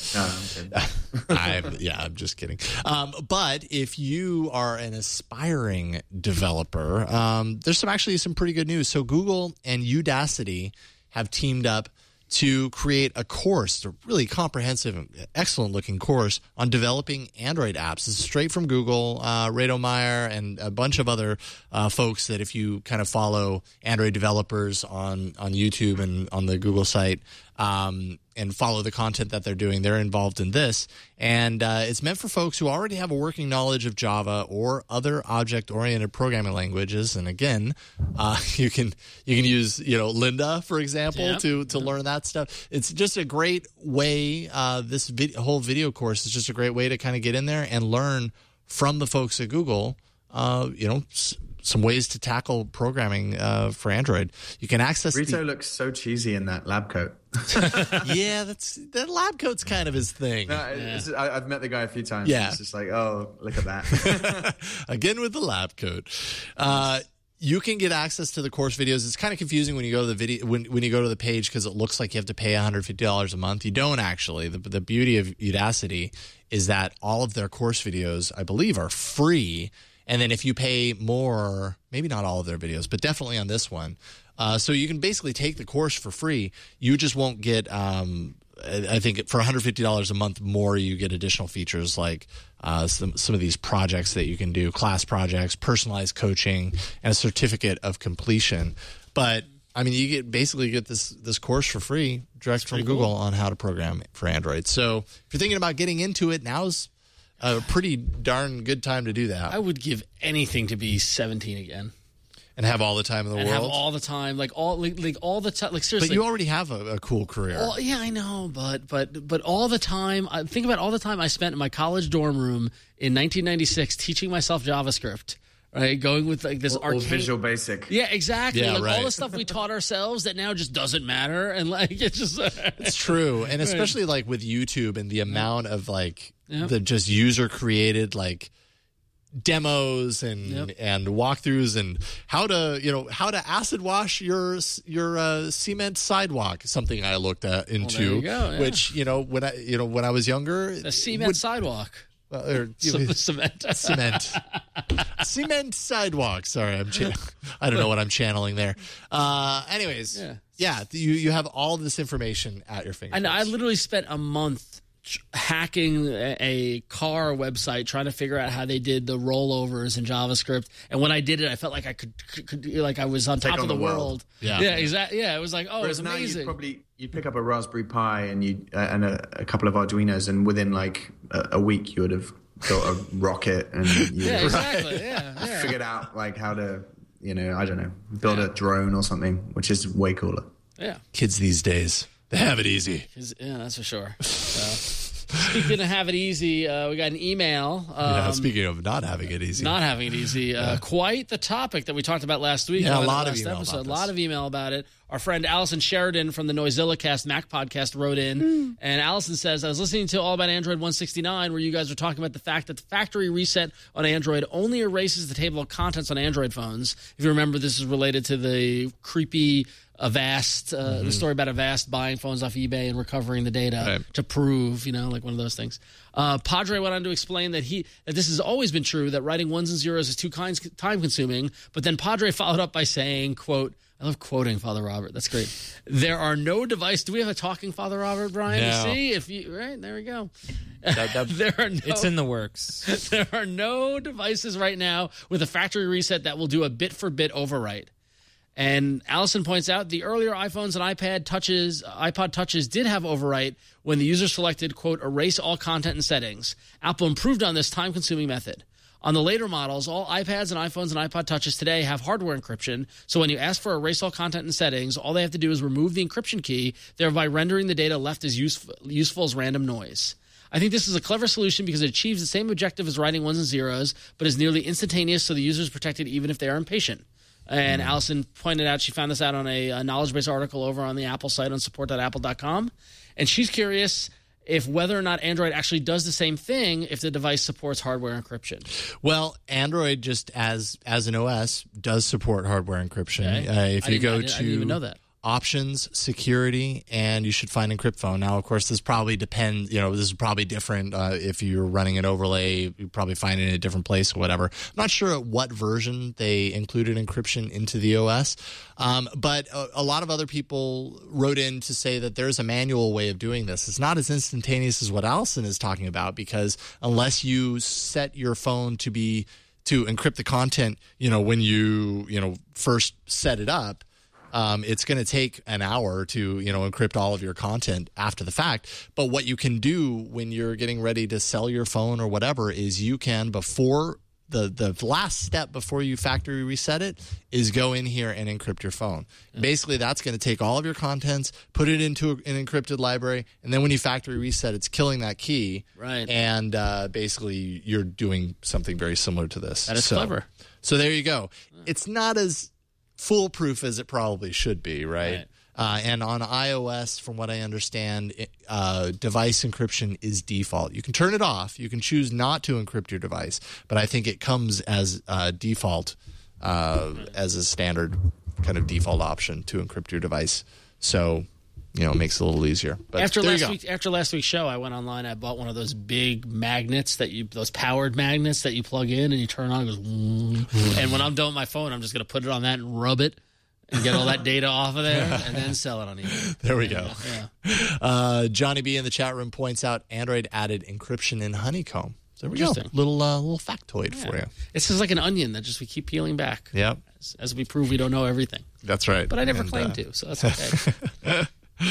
I'm just kidding. But if you are an aspiring developer, there's actually some pretty good news. So Google and Udacity have teamed up to create a course, a really comprehensive, excellent-looking course on developing Android apps. This is straight from Google, Reto Meyer, and a bunch of other folks that if you kind of follow Android developers on YouTube and on the Google site, and follow the content that they're doing, they're involved in this. And it's meant for folks who already have a working knowledge of Java or other object-oriented programming languages. And again, you can use Linda, for example, to learn that stuff. It's just a great way. This whole video course is just a great way to kind of get in there and learn from the folks at Google. Some ways to tackle programming for Android. You can access. Rito looks so cheesy in that lab coat. Yeah, that lab coat's kind of his thing. No, I've met the guy a few times. Yeah, it's just oh, look at that. Again with the lab coat. You can get access to the course videos. It's kind of confusing when you go to the video when you go to the page because it looks like you have to pay $150 a month. You don't actually. The beauty of Udacity is that all of their course videos, I believe, are free. And then if you pay more, maybe not all of their videos, but definitely on this one. So you can basically take the course for free. You just won't get, I think for $150 a month more, you get additional features like some of these projects that you can do, class projects, personalized coaching, and a certificate of completion. But I mean, you basically get this course for free direct from Google on how to program for Android. So if you're thinking about getting into it, now's a pretty darn good time to do that. I would give anything to be 17 again. And have all the time in the world. Have all the time, all the time, seriously. But you already have a cool career. Yeah, I know, but all the time. Think about all the time I spent in my college dorm room in 1996 teaching myself JavaScript. Right, going with this arcane Visual Basic. Yeah, exactly. Yeah, all the stuff we taught ourselves that now just doesn't matter, and it's just it's true, and especially with YouTube and the amount of the just user created demos and walkthroughs and how to acid wash your cement sidewalk, something I looked into. Well, there you go, yeah. when I was younger, the cement sidewalk. Cement sidewalk. Sorry, I don't know what I'm channeling there. Anyways, you have all this information at your fingertips. I know. I literally spent a month hacking a car website, trying to figure out how they did the rollovers in JavaScript. And when I did it, I felt like I could like I was on top of the world. Yeah, exactly. Yeah, it was like, oh, whereas it was amazing. Now you'd pick up a Raspberry Pi and a couple of Arduinos, and within like a week you would have built a rocket and exactly. figured out like how to, I don't know, build a drone or something, which is way cooler. Yeah, kids these days, they have it easy. Yeah, that's for sure. Speaking of have it easy, we got an email. Speaking of not having it easy. Quite the topic that we talked about last week. Yeah, a lot of email about this. A lot of email about it. Our friend Allison Sheridan from the NoizillaCast Mac podcast wrote in, and Allison says, I was listening to All About Android 169 where you guys were talking about the fact that the factory reset on Android only erases the table of contents on Android phones. If you remember, this is related to the creepy Avast, the story about Avast buying phones off eBay and recovering the data to prove, like one of those things. Padre went on to explain that this has always been true, that writing ones and zeros is too time consuming. But then Padre followed up by saying, quote, I love quoting Father Robert. That's great. There are no device. Do we have a talking Father Robert, Brian? No. See, right there we go. It's in the works. There are no devices right now with a factory reset that will do a bit-for-bit overwrite. And Allison points out the earlier iPhones and iPod Touches did have overwrite when the user selected, quote, erase all content and settings. Apple improved on this time-consuming method. On the later models, all iPads and iPhones and iPod Touches today have hardware encryption, so when you ask for erase all content and settings, all they have to do is remove the encryption key, thereby rendering the data left as useful as random noise. I think this is a clever solution because it achieves the same objective as writing ones and zeros, but is nearly instantaneous so the user is protected even if they are impatient. And Allison pointed out she found this out on a knowledge base article over on the Apple site on support.apple.com. And she's curious if whether or not Android actually does the same thing if the device supports hardware encryption. Well, Android, just as an OS, does support hardware encryption. Okay. If you go to I didn't even know that. Options, security, and you should find Encrypt Phone. Now, of course, this probably depends. This is probably different if you're running an overlay. You probably find it in a different place or whatever. I'm not sure at what version they included encryption into the OS, but a lot of other people wrote in to say that there's a manual way of doing this. It's not as instantaneous as what Allison is talking about, because unless you set your phone to encrypt the content, when you first set it up. It's going to take an hour to, encrypt all of your content after the fact. But what you can do when you're getting ready to sell your phone or whatever is you can, before the last step before you factory reset it, is go in here and encrypt your phone. Yeah. Basically, that's going to take all of your contents, put it into an encrypted library, and then when you factory reset, it's killing that key. Right. And basically, you're doing something very similar to this. That is clever. So there you go. It's not as foolproof as it probably should be, right? And on iOS, from what I understand, device encryption is default. You can turn it off. You can choose not to encrypt your device, but I think it comes as default, as a standard kind of default option to encrypt your device. So, it makes it a little easier. But after last week's show, I went online. I bought one of those big magnets those powered magnets that you plug in and you turn on. It goes, and when I'm done with my phone, I'm just going to put it on that and rub it and get all that data off of there and then sell it on eBay. There we go. Yeah. Johnny B in the chat room points out Android added encryption in Honeycomb. So there we go. Little factoid for you. It's just like an onion that we keep peeling back. Yep. As we prove we don't know everything. That's right. But I never claimed to, so that's okay.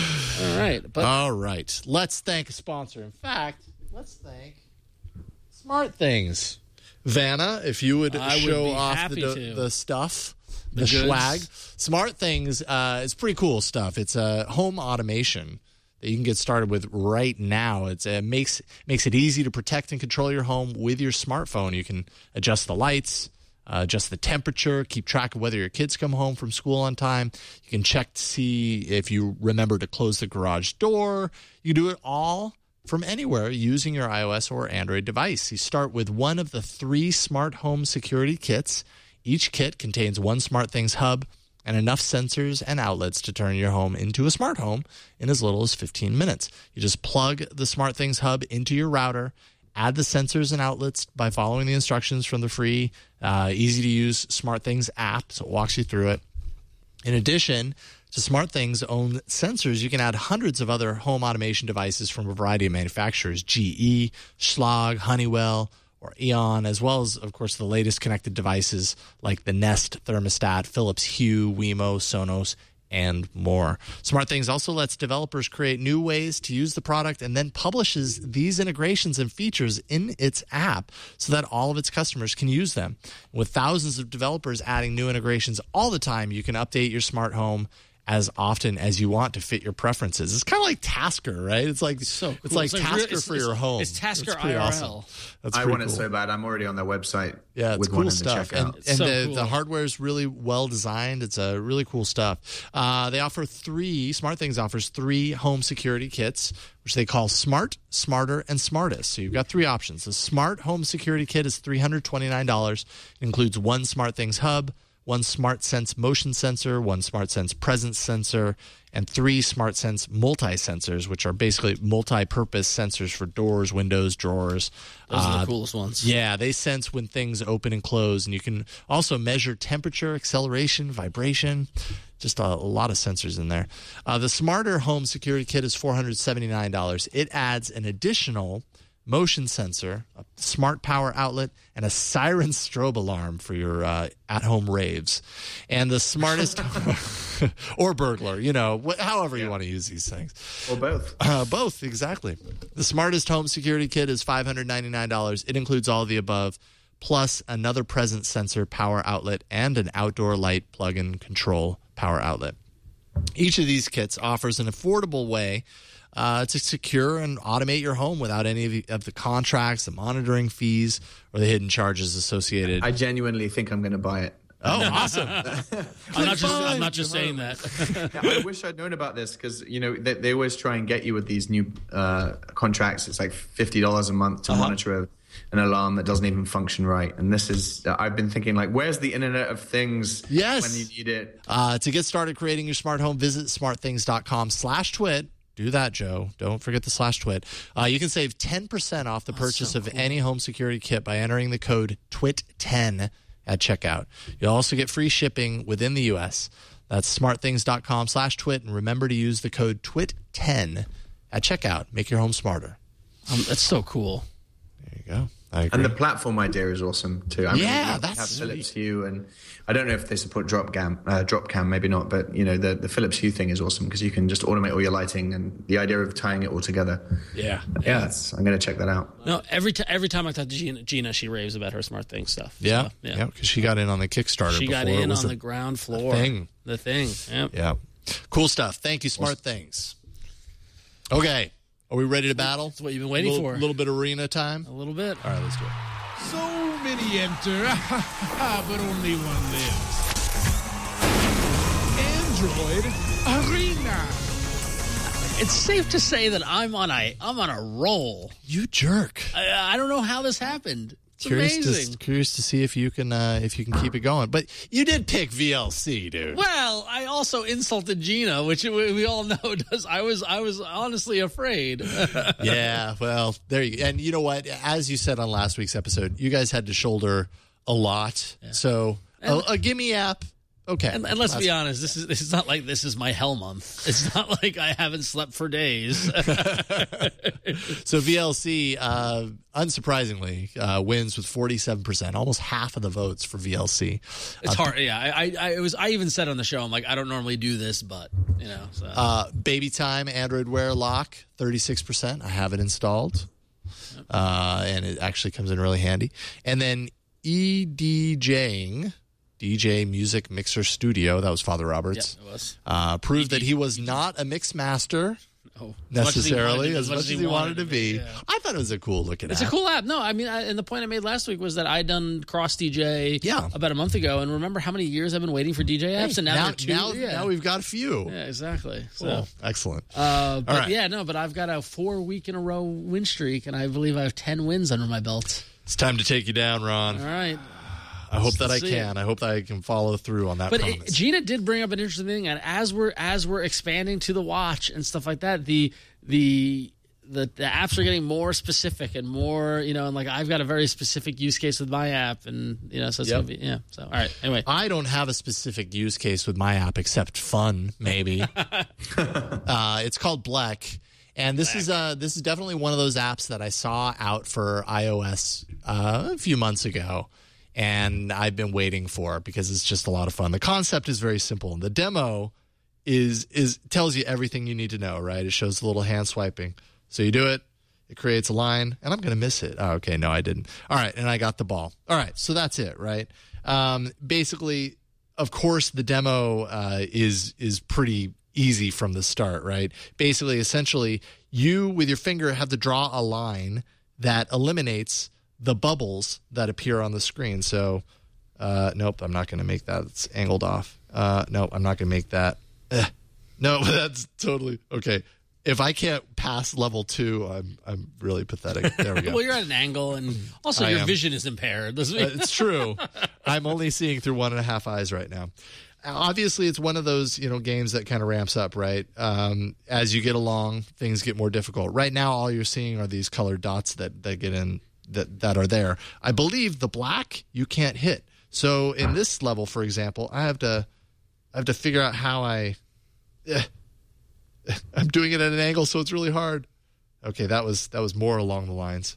All right. Let's thank a sponsor. In fact, let's thank Smart Things. Vanna, if you would show off the stuff, the swag. Smart Things is pretty cool stuff. It's a home automation that you can get started with right now. It makes it easy to protect and control your home with your smartphone. You can adjust the lights, adjust the temperature, keep track of whether your kids come home from school on time. You can check to see if you remember to close the garage door. You do it all from anywhere using your iOS or Android device. You start with one of the 3 smart home security kits. Each kit contains one SmartThings hub and enough sensors and outlets to turn your home into a smart home in as little as 15 minutes. You just plug the SmartThings hub into your router, add the sensors and outlets by following the instructions from the free, easy-to-use SmartThings app, so it walks you through it. In addition, To SmartThings' own sensors, you can add hundreds of other home automation devices from a variety of manufacturers, GE, Schlage, Honeywell, or Eon, as well as, of course, the latest connected devices like the Nest thermostat, Philips Hue, Wemo, Sonos, and more. SmartThings also lets developers create new ways to use the product and then publishes these integrations and features in its app so that all of its customers can use them. With thousands of developers adding new integrations all the time, you can update your smart home as often as you want to fit your preferences. It's kind of like Tasker, right? It's like so cool. It's like Tasker for your home. It's Tasker pretty IRL. Awesome. I want it so bad. I'm already on their website. Yeah, it's with cool one in the stuff. checkout. And So cool. the hardware is really well designed. It's really cool stuff. They offer SmartThings offers 3 home security kits, which they call Smart, Smarter, and Smartest. So you've got 3 options. The Smart Home Security Kit is $329. It includes 1 SmartThings hub, 1 SmartSense motion sensor, 1 SmartSense presence sensor, and 3 SmartSense multi-sensors, which are basically multi-purpose sensors for doors, windows, drawers. Those are the coolest ones. Yeah, they sense when things open and close, and you can also measure temperature, acceleration, vibration. Just a lot of sensors in there. The Smarter Home Security Kit is $479. It adds an additional motion sensor, a smart power outlet, and a siren strobe alarm for your at-home raves. And the smartest, or burglar, however you want to use these things. Or both. Both, exactly. The smartest home security kit is $599. It includes all of the above, plus another presence sensor power outlet and an outdoor light plug-in control power outlet. Each of these kits offers an affordable way to secure and automate your home without any of the contracts, the monitoring fees, or the hidden charges associated. I genuinely think I'm going to buy it. Oh, awesome. I'm not just saying that. Yeah, I wish I'd known about this because, they always try and get you with these new contracts. It's like $50 a month to monitor an alarm that doesn't even function right. And this is, I've been thinking, where's the Internet of Things when you need it? To get started creating your smart home, visit smartthings.com/twit. Do that, Joe. Don't forget the /twit. You can save 10% off the purchase of any home security kit by entering the code TWIT10 at checkout. You'll also get free shipping within the U.S. That's smartthings.com/twit. And remember to use the code TWIT10 at checkout. Make your home smarter. That's so cool. There you go. I agree. And the platform idea is awesome too. That's Philips Hue, and I don't know if they support drop cam, maybe not, but the Philips Hue thing is awesome because you can just automate all your lighting and the idea of tying it all together. Yeah. I'm going to check that out. No, every time I talk to Gina, she raves about her SmartThings stuff. Yeah, so, because she got in on the Kickstarter. She got in on the ground floor. The thing. Yep. Yeah, cool stuff. Thank you, SmartThings. Okay. Are we ready to battle? That's what you've been waiting for. A little bit of arena time? A little bit. All right, let's do it. So many enter, but only one lives. Android Arena. It's safe to say that I'm on a roll. You jerk. I don't know how this happened. It's amazing. Curious to see if you can keep it going. But you did pick VLC, dude. Well, I also insulted Gina, which we all know does. I was honestly afraid. Yeah, well, there you go. And you know what? As you said on last week's episode, you guys had to shoulder a lot. Yeah. So a gimme app. Okay. And let's be honest, this is not like this is my hell month. It's not like I haven't slept for days. So VLC, unsurprisingly, wins with 47%, almost half of the votes for VLC. It's hard. Yeah, I even said on the show, I'm like, I don't normally do this, but So. Baby Time Android Wear Lock, 36%. I have it installed, and it actually comes in really handy. And then EDJing. DJ Music Mixer Studio, that was Father Roberts, it was. Proved that he was not a mix master necessarily, as much as he wanted to be. Yeah. I thought it was a cool looking app. It's a cool app. No, I mean, and the point I made last week was that I'd done Cross DJ about a month ago, and remember how many years I've been waiting for DJ apps, and now we've got a few. Yeah, exactly. Cool. So, excellent. But right. But I've got a 4-week-in-a-row win streak, and I believe I have 10 wins under my belt. It's time to take you down, Ron. All right. I hope that I can. I hope that I can follow through on that promise. Gina did bring up an interesting thing, and as we're expanding to the watch and stuff like that, the the apps are getting more specific and more, and like I've got a very specific use case with my app, and so it's gonna be So all right, anyway, I don't have a specific use case with my app except fun, maybe. It's called Bleck, and this is definitely one of those apps that I saw out for iOS a few months ago, and I've been waiting for because it's just a lot of fun. The concept is very simple, and the demo is tells you everything you need to know. Right? It shows the little hand swiping. So you do it, it creates a line, and I'm going to miss it. Oh, okay, no, I didn't. All right, and I got the ball. All right, so that's it, right? Basically, of course, the demo is pretty easy from the start, right? Basically, essentially, you, with your finger, have to draw a line that eliminates the bubbles that appear on the screen. So, nope, I'm not going to make that. It's angled off. Nope, I'm not going to make that. No, that's totally okay. If I can't pass level 2, I'm really pathetic. There we go. Well, you're at an angle, and also your vision is impaired. It's true. I'm only seeing through 1.5 eyes right now. Obviously, it's one of those games that kind of ramps up, right? As you get along, things get more difficult. Right now, all you're seeing are these colored dots that get in that are there. I believe the black you can't hit. So in this level, for example, I have to figure out how I'm doing it at an angle, so it's really hard. Okay, that was more along the lines.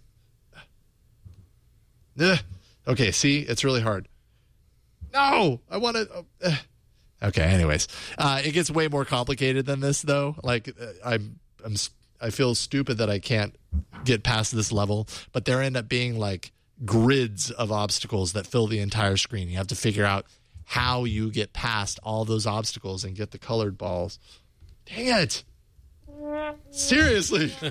Okay, see, it's really hard. No, I want to. Okay, anyways, it gets way more complicated than this, though. Like I feel stupid that I can't get past this level, but there end up being like grids of obstacles that fill the entire screen. You have to figure out how you get past all those obstacles and get the colored balls. Dang it. Seriously.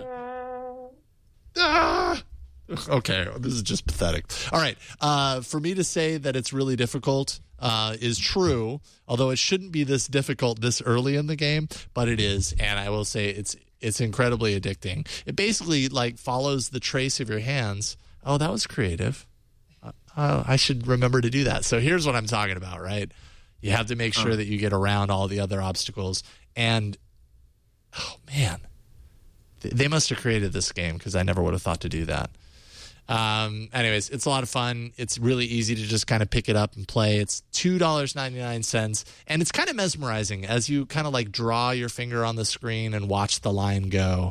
Okay, this is just pathetic. All right, for me to say that it's really difficult is true, although it shouldn't be this difficult this early in the game, but it is, and I will say it's incredibly addicting. It basically like follows the trace of your hands. Oh, that was creative. I should remember to do that. So here's what I'm talking about, right? You have to make sure that you get around all the other obstacles. And, oh, man, they must have created this game because I never would have thought to do that. Anyways, it's a lot of fun. It's really easy to just kind of pick it up and play. It's $2.99, and it's kind of mesmerizing as you kind of like draw your finger on the screen and watch the line go.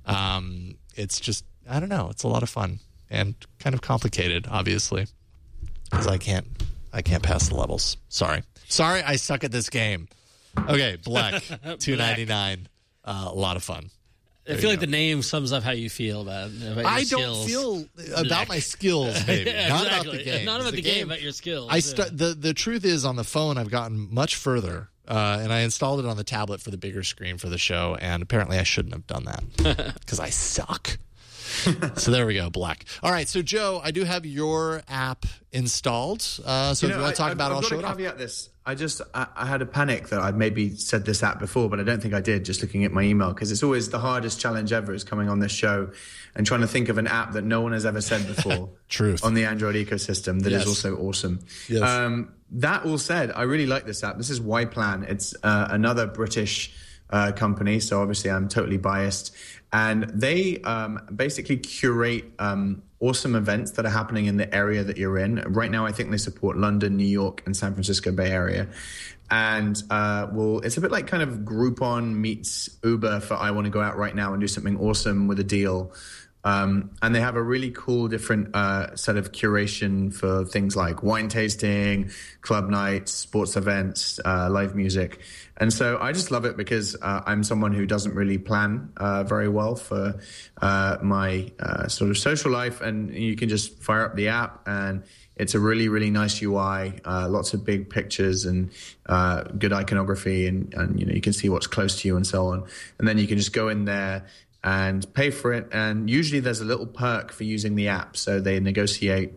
It's just, I don't know, it's a lot of fun and kind of complicated, obviously, because I can't pass the levels. Sorry, I suck at this game. Okay, Bleck, $2.99, a lot of fun. I feel like the name sums up how you feel about your skills. Don't feel about my skills, maybe. Yeah, not exactly. about the game. Not about the game, about your skills. The truth is, on the phone, I've gotten much further, and I installed it on the tablet for the bigger screen for the show, and apparently I shouldn't have done that because I suck. So there we go, Bleck. All right, so Joe, I do have your app installed. So if you want to talk about it, I'll show it off. Caveat this. I had a panic that I'd maybe said this app before, but I don't think I did, just looking at my email, because it's always the hardest challenge ever is coming on this show and trying to think of an app that no one has ever said before on the Android ecosystem that is also awesome. Yes. That all said, I really like this app. This is YPlan. It's another British company, so obviously I'm totally biased. And they basically curate awesome events that are happening in the area that you're in. Right now, I think they support London, New York, and San Francisco Bay Area. And it's a bit like kind of Groupon meets Uber for I want to go out right now and do something awesome with a deal. And they have a really cool different set of curation for things like wine tasting, club nights, sports events, live music. And so I just love it because I'm someone who doesn't really plan very well for my sort of social life. And you can just fire up the app and it's a really, really nice UI, lots of big pictures and good iconography. And you can see what's close to you and so on. And then you can just go in there and pay for it. And usually there's a little perk for using the app. So they negotiate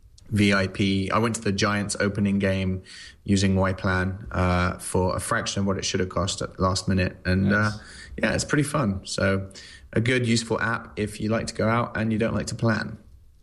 VIP. I went to the Giants opening game using YPlan for a fraction of what it should have cost at the last minute. And nice. It's pretty fun. So a good, useful app if you like to go out and you don't like to plan.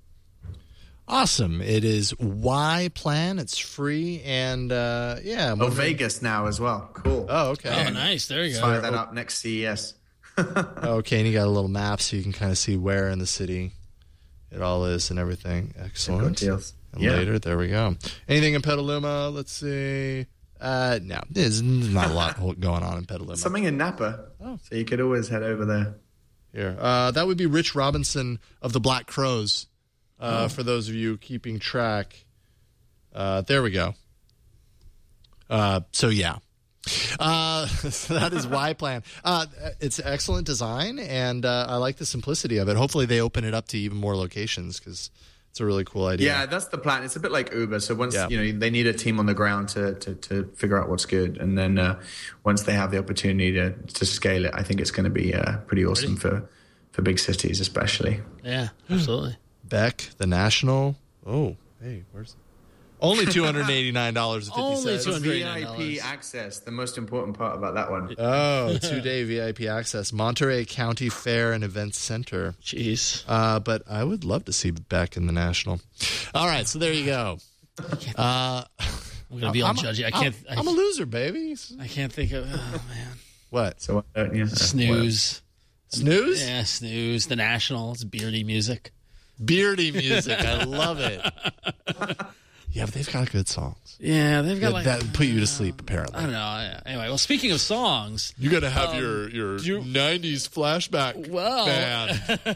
Awesome. It is YPlan. It's free. And Vegas now as well. Cool. Oh, okay. Oh, nice. There you go. Fire that up next CES. Okay, and you got a little map so you can kind of see where in the city it all is and everything. Excellent. And later, there we go. Anything in Petaluma? Let's see. No, there's not a lot going on in Petaluma. Something in Napa. Oh. So you could always head over there. Here. That would be Rich Robinson of the Black Crowes, for those of you keeping track. There we go. So, yeah. So that is Y-Plan. It's excellent design, and I like the simplicity of it. Hopefully they open it up to even more locations because it's a really cool idea. Yeah, that's the plan. It's a bit like Uber. So once they need a team on the ground to figure out what's good, and then once they have the opportunity to scale it, I think it's going to be pretty awesome for big cities, especially. Yeah, absolutely. Beck, the National. Oh, hey, where's? Only $289.50. Only VIP access, the most important part about that one. Oh, 2-day VIP access. Monterey County Fair and Events Center. Jeez. But I would love to see Beck in the National. All right, so there you go. I'm going to be all judgy. I'm a loser, baby. I can't think of... Oh, man. What? So Snooze. Snooze? Yeah, Snooze. The National. It's beardy music. Beardy music. I love it. Yeah, but they've got good songs. Yeah, they've got that put you to sleep, apparently. I don't know. Anyway, well, speaking of songs... You got to have your 90s flashback band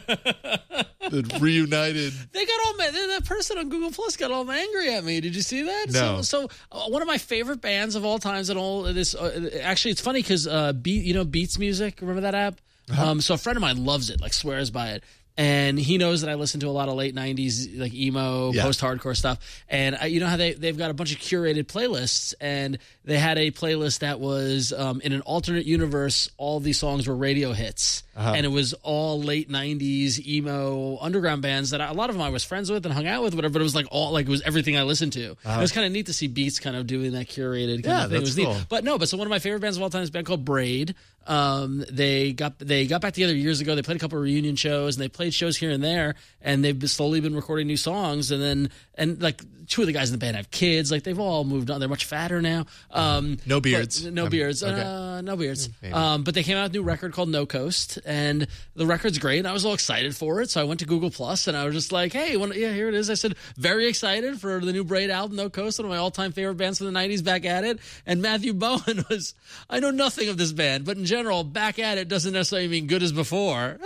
that reunited. They got all mad. That person on Google Plus got all angry at me. Did you see that? No. So one of my favorite bands of all times and all this... actually, it's funny because Beats Music, remember that app? Uh-huh. So a friend of mine loves it, like swears by it. And he knows that I listen to a lot of late 90s, like emo, post-hardcore stuff. And you know how they've got a bunch of curated playlists, and they had a playlist that was in an alternate universe, all these songs were radio hits. Uh-huh. And it was all late 90s emo underground bands that a lot of them I was friends with and hung out with, whatever, but it was like it was everything I listened to. Uh-huh. It was kind of neat to see Beats kind of doing that curated kind of thing. That's it was cool. Neat. But so one of my favorite bands of all time is a band called Braid. They got back together years ago. They played a couple of reunion shows, and they played shows here and there, and they've slowly been recording new songs. And like two of the guys in the band have kids. Like they've all moved on. They're much fatter now. No beards. No beards. Okay. No beards. But they came out with a new record called No Coast, and the record's great. And I was all excited for it. So I went to Google Plus, and I was just like, hey, here it is. I said, very excited for the new Braid album, No Coast, one of my all-time favorite bands from the 90s, back at it. And Matthew Bowen was, I know nothing of this band, but in general, back at it doesn't necessarily mean good as before.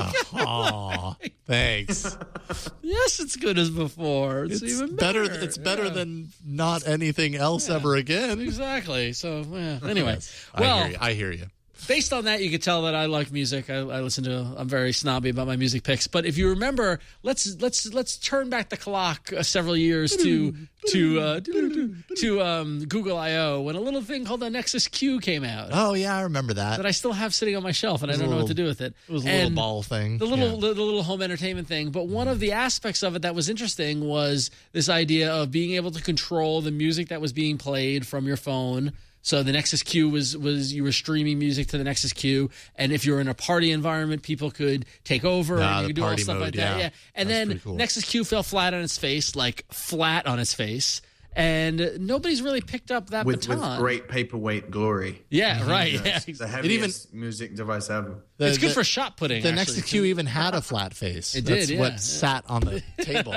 Oh, thanks. Yes, it's good as before. It's even better. It's better than not anything else ever again. Exactly. So, anyway. Yes. I hear you. Based on that, you could tell that I like music. I listen to. I'm very snobby about my music picks. But if you remember, let's turn back the clock several years to Google I/O when a little thing called the Nexus Q came out. Oh yeah, I remember that. That I still have sitting on my shelf, and I don't know what to do with it. It was a little ball thing. The little home entertainment thing. But one of the aspects of it that was interesting was this idea of being able to control the music that was being played from your phone. So the Nexus Q was you were streaming music to the Nexus Q, and if you're in a party environment, people could take over and you could do all stuff like that. Yeah, and then cool. Nexus Q fell flat on its face, and nobody's really picked up that baton. With great paperweight glory. Yeah, right. Yeah. It's the heaviest music device ever. It's good for shot putting. The Nexus Q even had a flat face. It did. That's what sat on the table.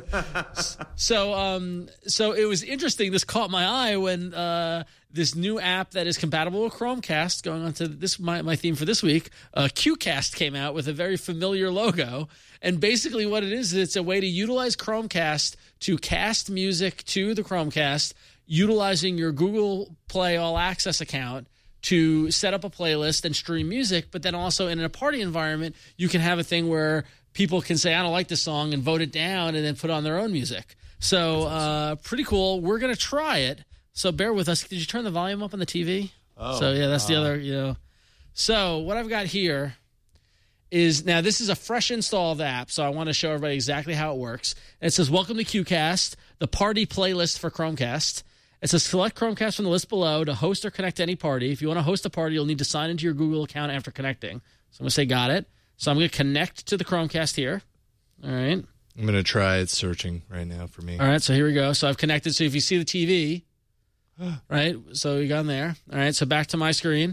So it was interesting. This caught my eye when this new app that is compatible with Chromecast, going on to this my theme for this week, QCast came out with a very familiar logo. And basically what it is, it's a way to utilize Chromecast to cast music to the Chromecast, utilizing your Google Play All Access account to set up a playlist and stream music. But then also in a party environment, you can have a thing where people can say, I don't like this song, and vote it down and then put on their own music. So pretty cool. We're going to try it. So bear with us. Did you turn the volume up on the TV? Oh. So, yeah, that's the other, So what I've got here is, now this is a fresh install of the app, so I want to show everybody exactly how it works. And it says, welcome to QCast, the party playlist for Chromecast. It says, select Chromecast from the list below to host or connect to any party. If you want to host a party, you'll need to sign into your Google account after connecting. So I'm going to say, got it. So I'm going to connect to the Chromecast here. All right. I'm going to try it searching right now for me. All right, so here we go. So I've connected. So if you see the TV... right, so you got in there. All right, so back to my screen.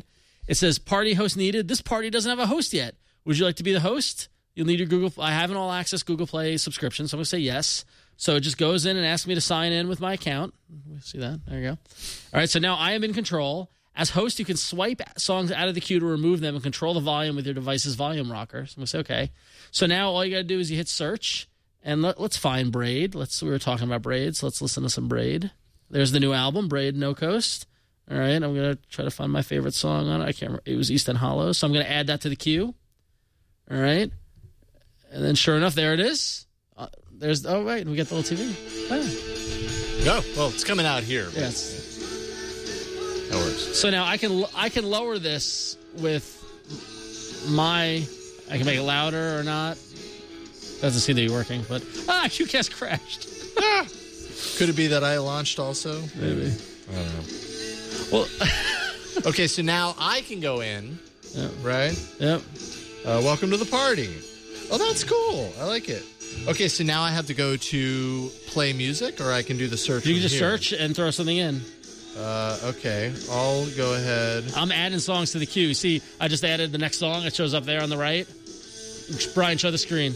It says party host needed. This party doesn't have a host yet. Would you like to be the host? You'll need your Google. I have an all access Google Play subscription, so I'm going to say yes. So it just goes in and asks me to sign in with my account. See that? There you go. All right, so now I am in control. As host, you can swipe songs out of the queue to remove them and control the volume with your device's volume rocker. So I'm going to say okay. So now all you got to do is you hit search, and let's find Braid. We were talking about Braid, so let's listen to some Braid. There's the new album, Braid No Coast. All right, I'm going to try to find my favorite song on it. I can't remember. It was East End Hollow, so I'm going to add that to the queue. All right. And then sure enough, there it is. Oh, right, we got the little TV. Oh, well, it's coming out here. Yes. That works. So now I can lower this with I can make it louder or not. Doesn't seem to be working, but QCast crashed. Could it be that I launched also? Maybe. I don't know. Well, okay, so now I can go in, right? Yep. Welcome to the party. Oh, that's cool. I like it. Okay, so now I have to go to play music, or I can do the search. You can just here. search and throw something in. Okay, I'll go ahead. I'm adding songs to the queue. See, I just added the next song. It shows up there on the right. Brian, show the screen.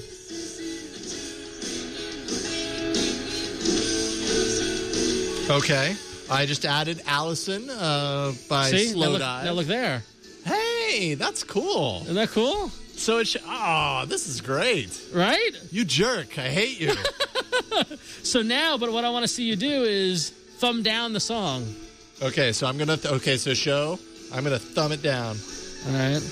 Okay, I just added Allison by Slow Dive. Now look there. Hey, that's cool. Isn't that cool? So this is great. Right? You jerk. I hate you. So now, but what I want to see you do is thumb down the song. Okay, so I'm going to, show. I'm going to thumb it down. All right.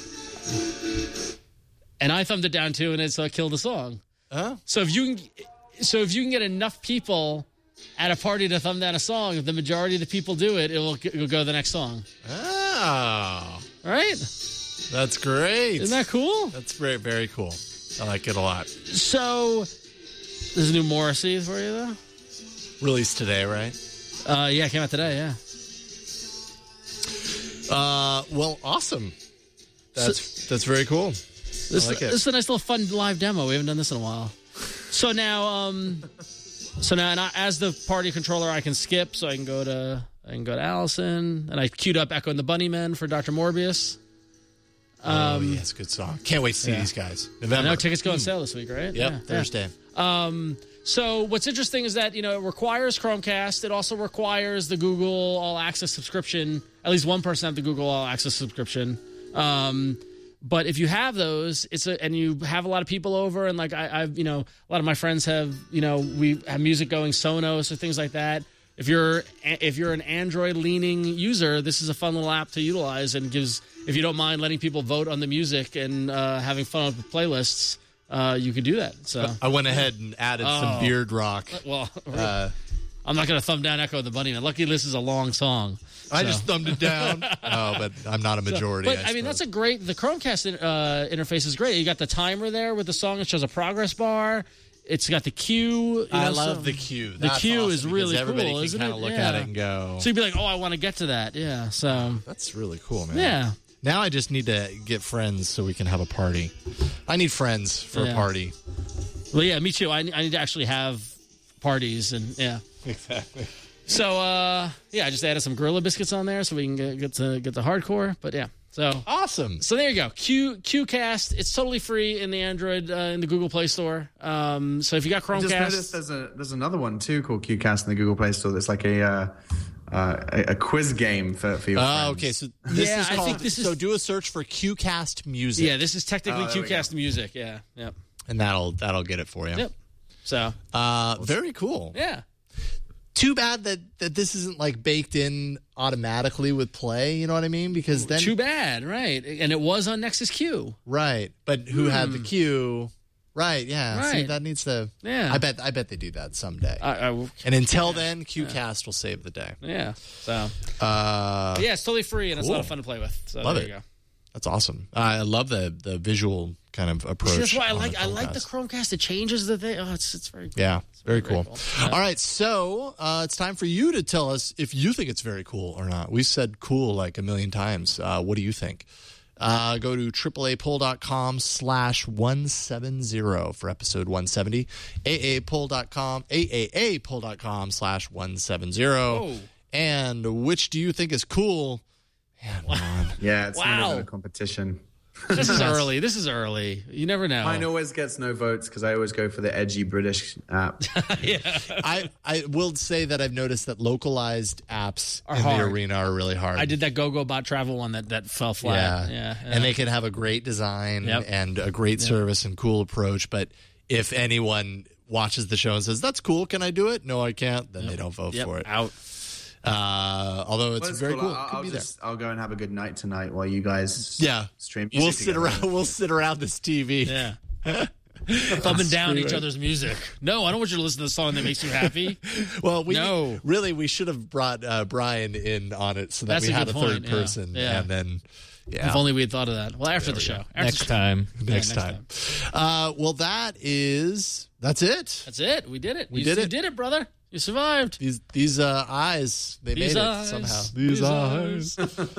And I thumbed it down too, and it killed the song. Huh? So if you can get enough people at a party to thumb down a song, if the majority of the people do it, it'll go to the next song. Oh. All right? That's great. Isn't that cool? That's very, very cool. I like it a lot. So, there's a new Morrissey for you, though? Released today, right? Yeah, it came out today, yeah. Well, awesome. That's very cool. This I like it. is a nice little fun live demo. We haven't done this in a while. So now, as the party controller, I can skip. So I can go to Allison, and I queued up Echo and the Bunnymen for Dr. Morbius. Yes, good song. Can't wait to see these guys. November. I know tickets go on sale this week, right? Yep, Thursday. So what's interesting is that, it requires Chromecast. It also requires the Google All Access subscription. At least one person have the Google All Access subscription. But if you have those, and you have a lot of people over, and like I've a lot of my friends have, we have music going Sonos or things like that. If you're an Android leaning user, this is a fun little app to utilize, and gives, if you don't mind letting people vote on the music and having fun with the playlists, you could do that. So I went ahead and added some Beard Rock. Well, I'm not going to thumb down Echo of the Bunnymen. Lucky this is a long song. I just thumbed it down. But I'm not a majority. But I mean, that's the Chromecast interface is great. You got the timer there with the song. It shows a progress bar. It's got the queue. I love the queue. The queue is really cool. Everybody can isn't kind it? of look at it and go. So you'd be like, oh, I want to get to that. Yeah. So that's really cool, man. Yeah. Now I just need to get friends so we can have a party. I need friends for a party. Well, yeah, me too. I need to actually have parties, and yeah. Exactly. So I just added some Gorilla Biscuits on there so we can get to hardcore. But yeah. So awesome. So there you go. QCast. It's totally free in the Android in the Google Play Store. So if you got Chromecast, I just noticed there's another one too called QCast in the Google Play Store. That's like a quiz game for your friends. Okay. So this is called, I think this is, so do a search for QCast Music. Yeah, this is technically QCast Music. Yeah. Yep. And that'll get it for you. Yep. So very cool. Yeah. Too bad that this isn't like baked in automatically with Play, you know what I mean? Because then too bad, right? And it was on Nexus Q. Right. But who had the Q? Right, yeah. Right. See, that needs to I bet they do that someday. And until then, QCast will save the day. Yeah. So yeah, it's totally free and it's a lot of fun to play with. So love there it. You go. That's awesome. I love the visual kind of approach. That's why I like the Chromecast. It changes the thing. Oh, it's very cool. Yeah, it's very cool. Yeah. All right, so it's time for you to tell us if you think it's very cool or not. We said cool like a million times. What do you think? Go to AAApoll.com/170 for episode 170. AAApoll.com/170. And which do you think is cool? Yeah, it's not Wow. even a competition. This is early. This is early. You never know. Mine always gets no votes because I always go for the edgy British app. I will say that I've noticed that localized apps Are in hard. the arena are really hard. I did that GoGoBot travel one that fell flat. Yeah. And they can have a great design Yep. and a great service and cool approach. But if anyone watches the show and says, that's cool, can I do it? No, I can't. Then they don't vote for it. Out. Although it's Well, very cool. I'll go and have a good night tonight while you guys stream music We'll sit together. around. We'll sit around this TV. Yeah. Thumbing down each other's music. No, I don't want you to listen to the song that makes you happy. Well, No. we should have brought Brian in on it so that That's we a had a good third point, yeah. person, Yeah. and then If only we had thought of that. Well, after the show. After Next the show. time. next time. Well, that's it. That's it. We did it. We You did it. You did it, brother. You survived. These eyes, they These made eyes. it somehow. These eyes.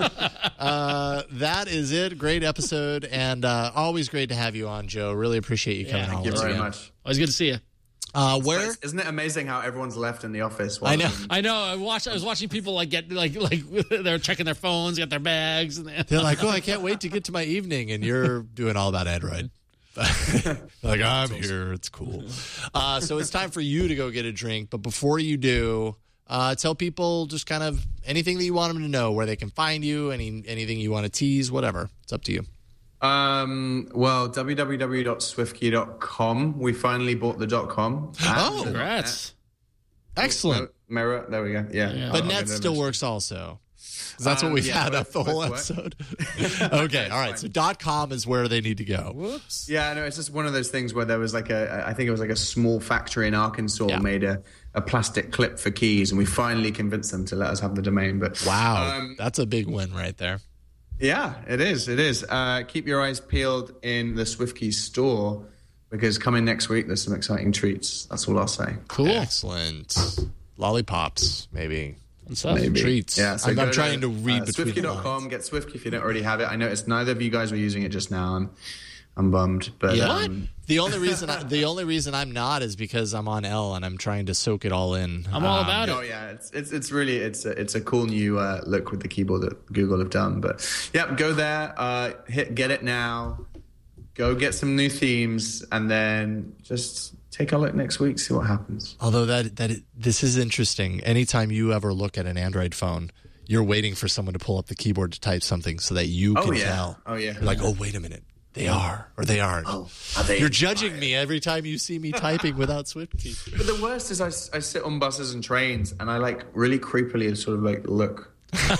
That is it. Great episode, and always great to have you on, Joe. Really appreciate you coming on. Thank you once very again. much. Always good to see you. Where isn't it amazing how everyone's left in the office? I know. I know. I was watching people get like they're checking their phones, got their bags, and They're like, "Oh, I can't wait to get to my evening," and you're doing all about Android. Like, I'm here. It's cool. So it's time for you to go get a drink. But before you do, tell people just kind of anything that you want them to know, where they can find you, anything you want to tease, whatever. It's up to you. Well, www.swiftkey.com. We finally bought the .com. Oh, congrats. Excellent. Mirror. There we go. Yeah. But I'll Net get it still mentioned. works also. 'Cause that's what we've had up the whole what? episode. Okay. All right. So .com is where they need to go. Whoops. Yeah, no, it's just one of those things where there was I think it was like a small factory in Arkansas made a plastic clip for keys, and we finally convinced them to let us have the domain. But Wow. That's a big win right there. yeah, it is. It is. Keep your eyes peeled in the SwiftKey store because coming next week, there's some exciting treats. That's all I'll say. Cool. Excellent. Lollipops, maybe. Maybe. Treats. Yeah, so I'm go trying to read between the SwiftKey.com. lines. Get SwiftKey if you don't already have it. I noticed neither of you guys were using it just now. I'm bummed. But The only reason I'm not is because I'm on L and I'm trying to soak it all in. I'm all about it. Oh yeah, it's really it's a cool new look with the keyboard that Google have done. But yeah, go there, get it now, go get some new themes, and then just take a look next week, see what happens. Although this is interesting. Anytime you ever look at an Android phone, you're waiting for someone to pull up the keyboard to type something so that you can tell. Oh yeah. You're like, oh wait a minute, they are or they aren't. Oh, are they? You're judging me every time you see me typing without SwiftKey. But the worst is I sit on buses and trains, and I like really creepily sort of like look.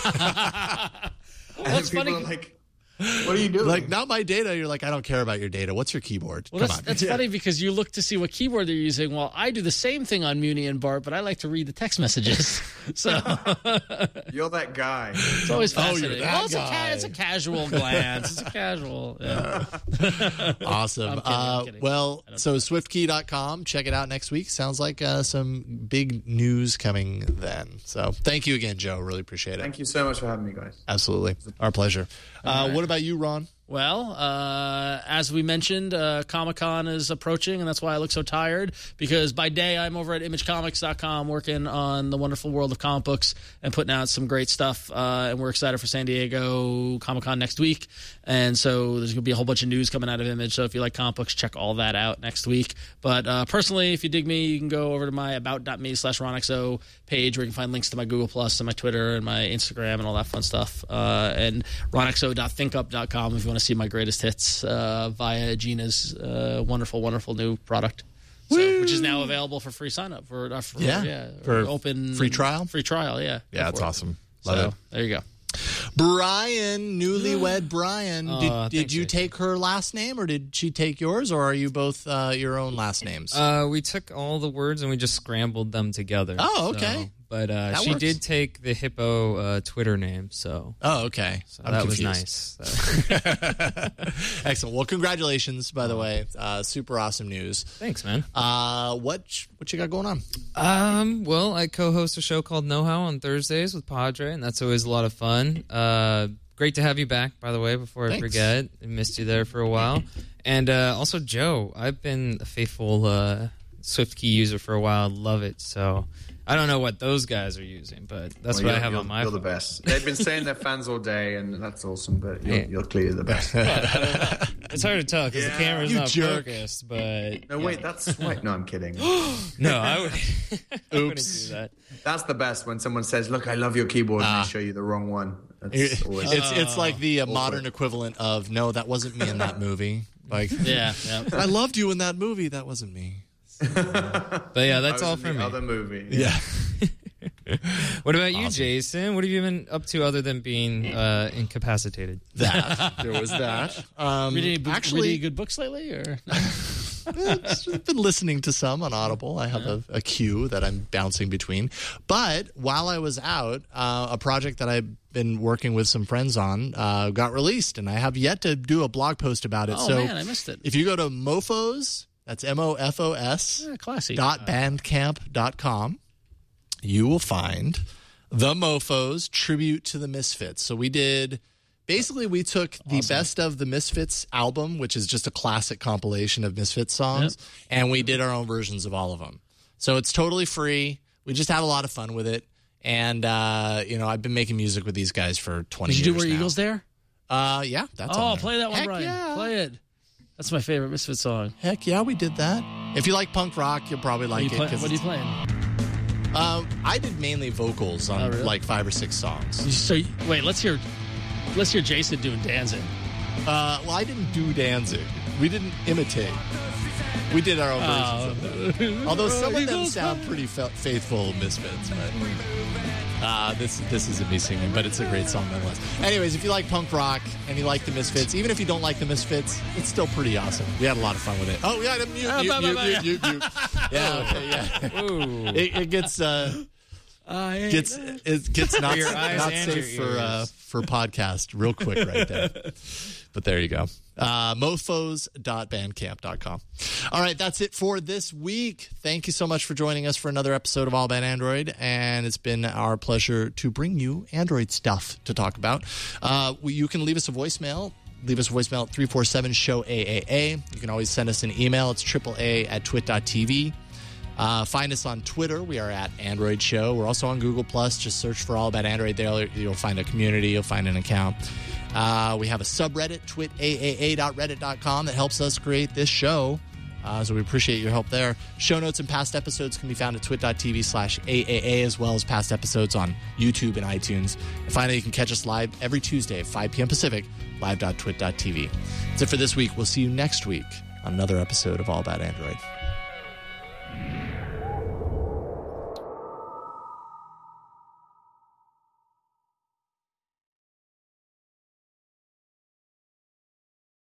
Well, it's people funny. are like, what are you doing? Like, not my data. You're like, I don't care about your data. What's your keyboard? Well, Come on. that's funny because you look to see what keyboard they're using. Well, I do the same thing on Muni and Bart, but I like to read the text messages. So You're that guy. it's always fascinating. you're that Well, guy. it's a casual glance. It's a casual. Yeah. Awesome. I'm kidding. Well, so SwiftKey.com. Check it out next week. Sounds like some big news coming then. So thank you again, Joe. Really appreciate it. Thank you so much for having me, guys. Absolutely. Our pleasure. What about you, Ron? Well, as we mentioned, Comic-Con is approaching, and that's why I look so tired, because by day I'm over at imagecomics.com working on the wonderful world of comic books and putting out some great stuff, and we're excited for San Diego Comic-Con next week, and so there's going to be a whole bunch of news coming out of Image, so if you like comic books, check all that out next week. But personally, if you dig me, you can go over to my about.me/RonXO page where you can find links to my Google Plus and my Twitter and my Instagram and all that fun stuff, and ronxo.thinkup.com if you want to see my greatest hits via Gina's wonderful new product, which is now available for free sign up for open free trial. Yeah, That's awesome. Love it. There you go. Brian, newlywed Brian. Did you thanks, take her last name or did she take yours, or are you both your own last names? We took all the words and we just scrambled them together. Oh, okay. But she works. did take the Hippo Twitter name, so Oh, okay. I'm that confused. was nice. Excellent. Well, congratulations, by the way. Super awesome news. Thanks, man. What you got going on? Well, I co-host a show called Know How on Thursdays with Padre, and that's always a lot of fun. Great to have you back, by the way, before I Thanks. forget. I missed you there for a while. And also, Joe, I've been a faithful SwiftKey user for a while. Love it. So I don't know what those guys are using, but that's what I have on my phone. You're the best. They've been saying they're fans all day, and that's awesome, but you're clearly the best. It's hard to tell because the camera's not focused, but... No, wait, that's right. No, I'm kidding. No, I wouldn't do that. That's the best when someone says, look, I love your keyboard, and they show you the wrong one. It's like the modern equivalent of, no, that wasn't me in that movie. Like, yeah. I loved you in that movie. That wasn't me. But yeah, that's all for me. Other movie. Yeah. What about you, Jason? What have you been up to other than being incapacitated? There was that. Reading any good books lately, or? I've been listening to some on Audible. I have a queue that I'm bouncing between. But while I was out, a project that I've been working with some friends on got released, and I have yet to do a blog post about it. Oh, man, I missed it. If you go to Mofos, that's MOFOS, .bandcamp.com, you will find the Mofos Tribute to the Misfits. So we took the Best of the Misfits album, which is just a classic compilation of Misfits songs, and we did our own versions of all of them. So it's totally free. We just had a lot of fun with it. And, I've been making music with these guys for 20 years now. Did you do Where Eagles There? Yeah, that's on there. Play that one, Heck Brian. yeah. Play it. That's my favorite Misfits song. Heck yeah, we did that. If you like punk rock, you'll probably like it. What are you playing? I did mainly vocals on like 5 or 6 songs. So wait, let's hear Jason doing Danzig. Well, I didn't do Danzig. We didn't imitate. We did our own versions of it. Although some of them sound pretty faithful Misfits, but this isn't me singing, but it's a great song nonetheless. Anyways, if you like punk rock and you like the Misfits, even if you don't like the Misfits, it's still pretty awesome. We had a lot of fun with it. Oh, we had a mute. Yeah, okay, yeah. Ooh. It gets not safe for podcast real quick right there. But there you go. Mofos.bandcamp.com. All right, that's it for this week. Thank you so much for joining us for another episode of All About Android, and it's been our pleasure to bring you Android stuff to talk about. You can leave us a voicemail. Leave us a voicemail at 347-SHOW-AAA. You can always send us an email. It's AAA@twit.tv. Find us on Twitter. We are at Android Show. We're also on Google+. Just search for All About Android there. You'll find a community. You'll find an account. We have a subreddit, twitaaa.reddit.com, that helps us create this show. So we appreciate your help there. Show notes and past episodes can be found at twit.tv/AAA, as well as past episodes on YouTube and iTunes. And finally, you can catch us live every Tuesday at 5 p.m. Pacific, live.twit.tv. That's it for this week. We'll see you next week on another episode of All About Android.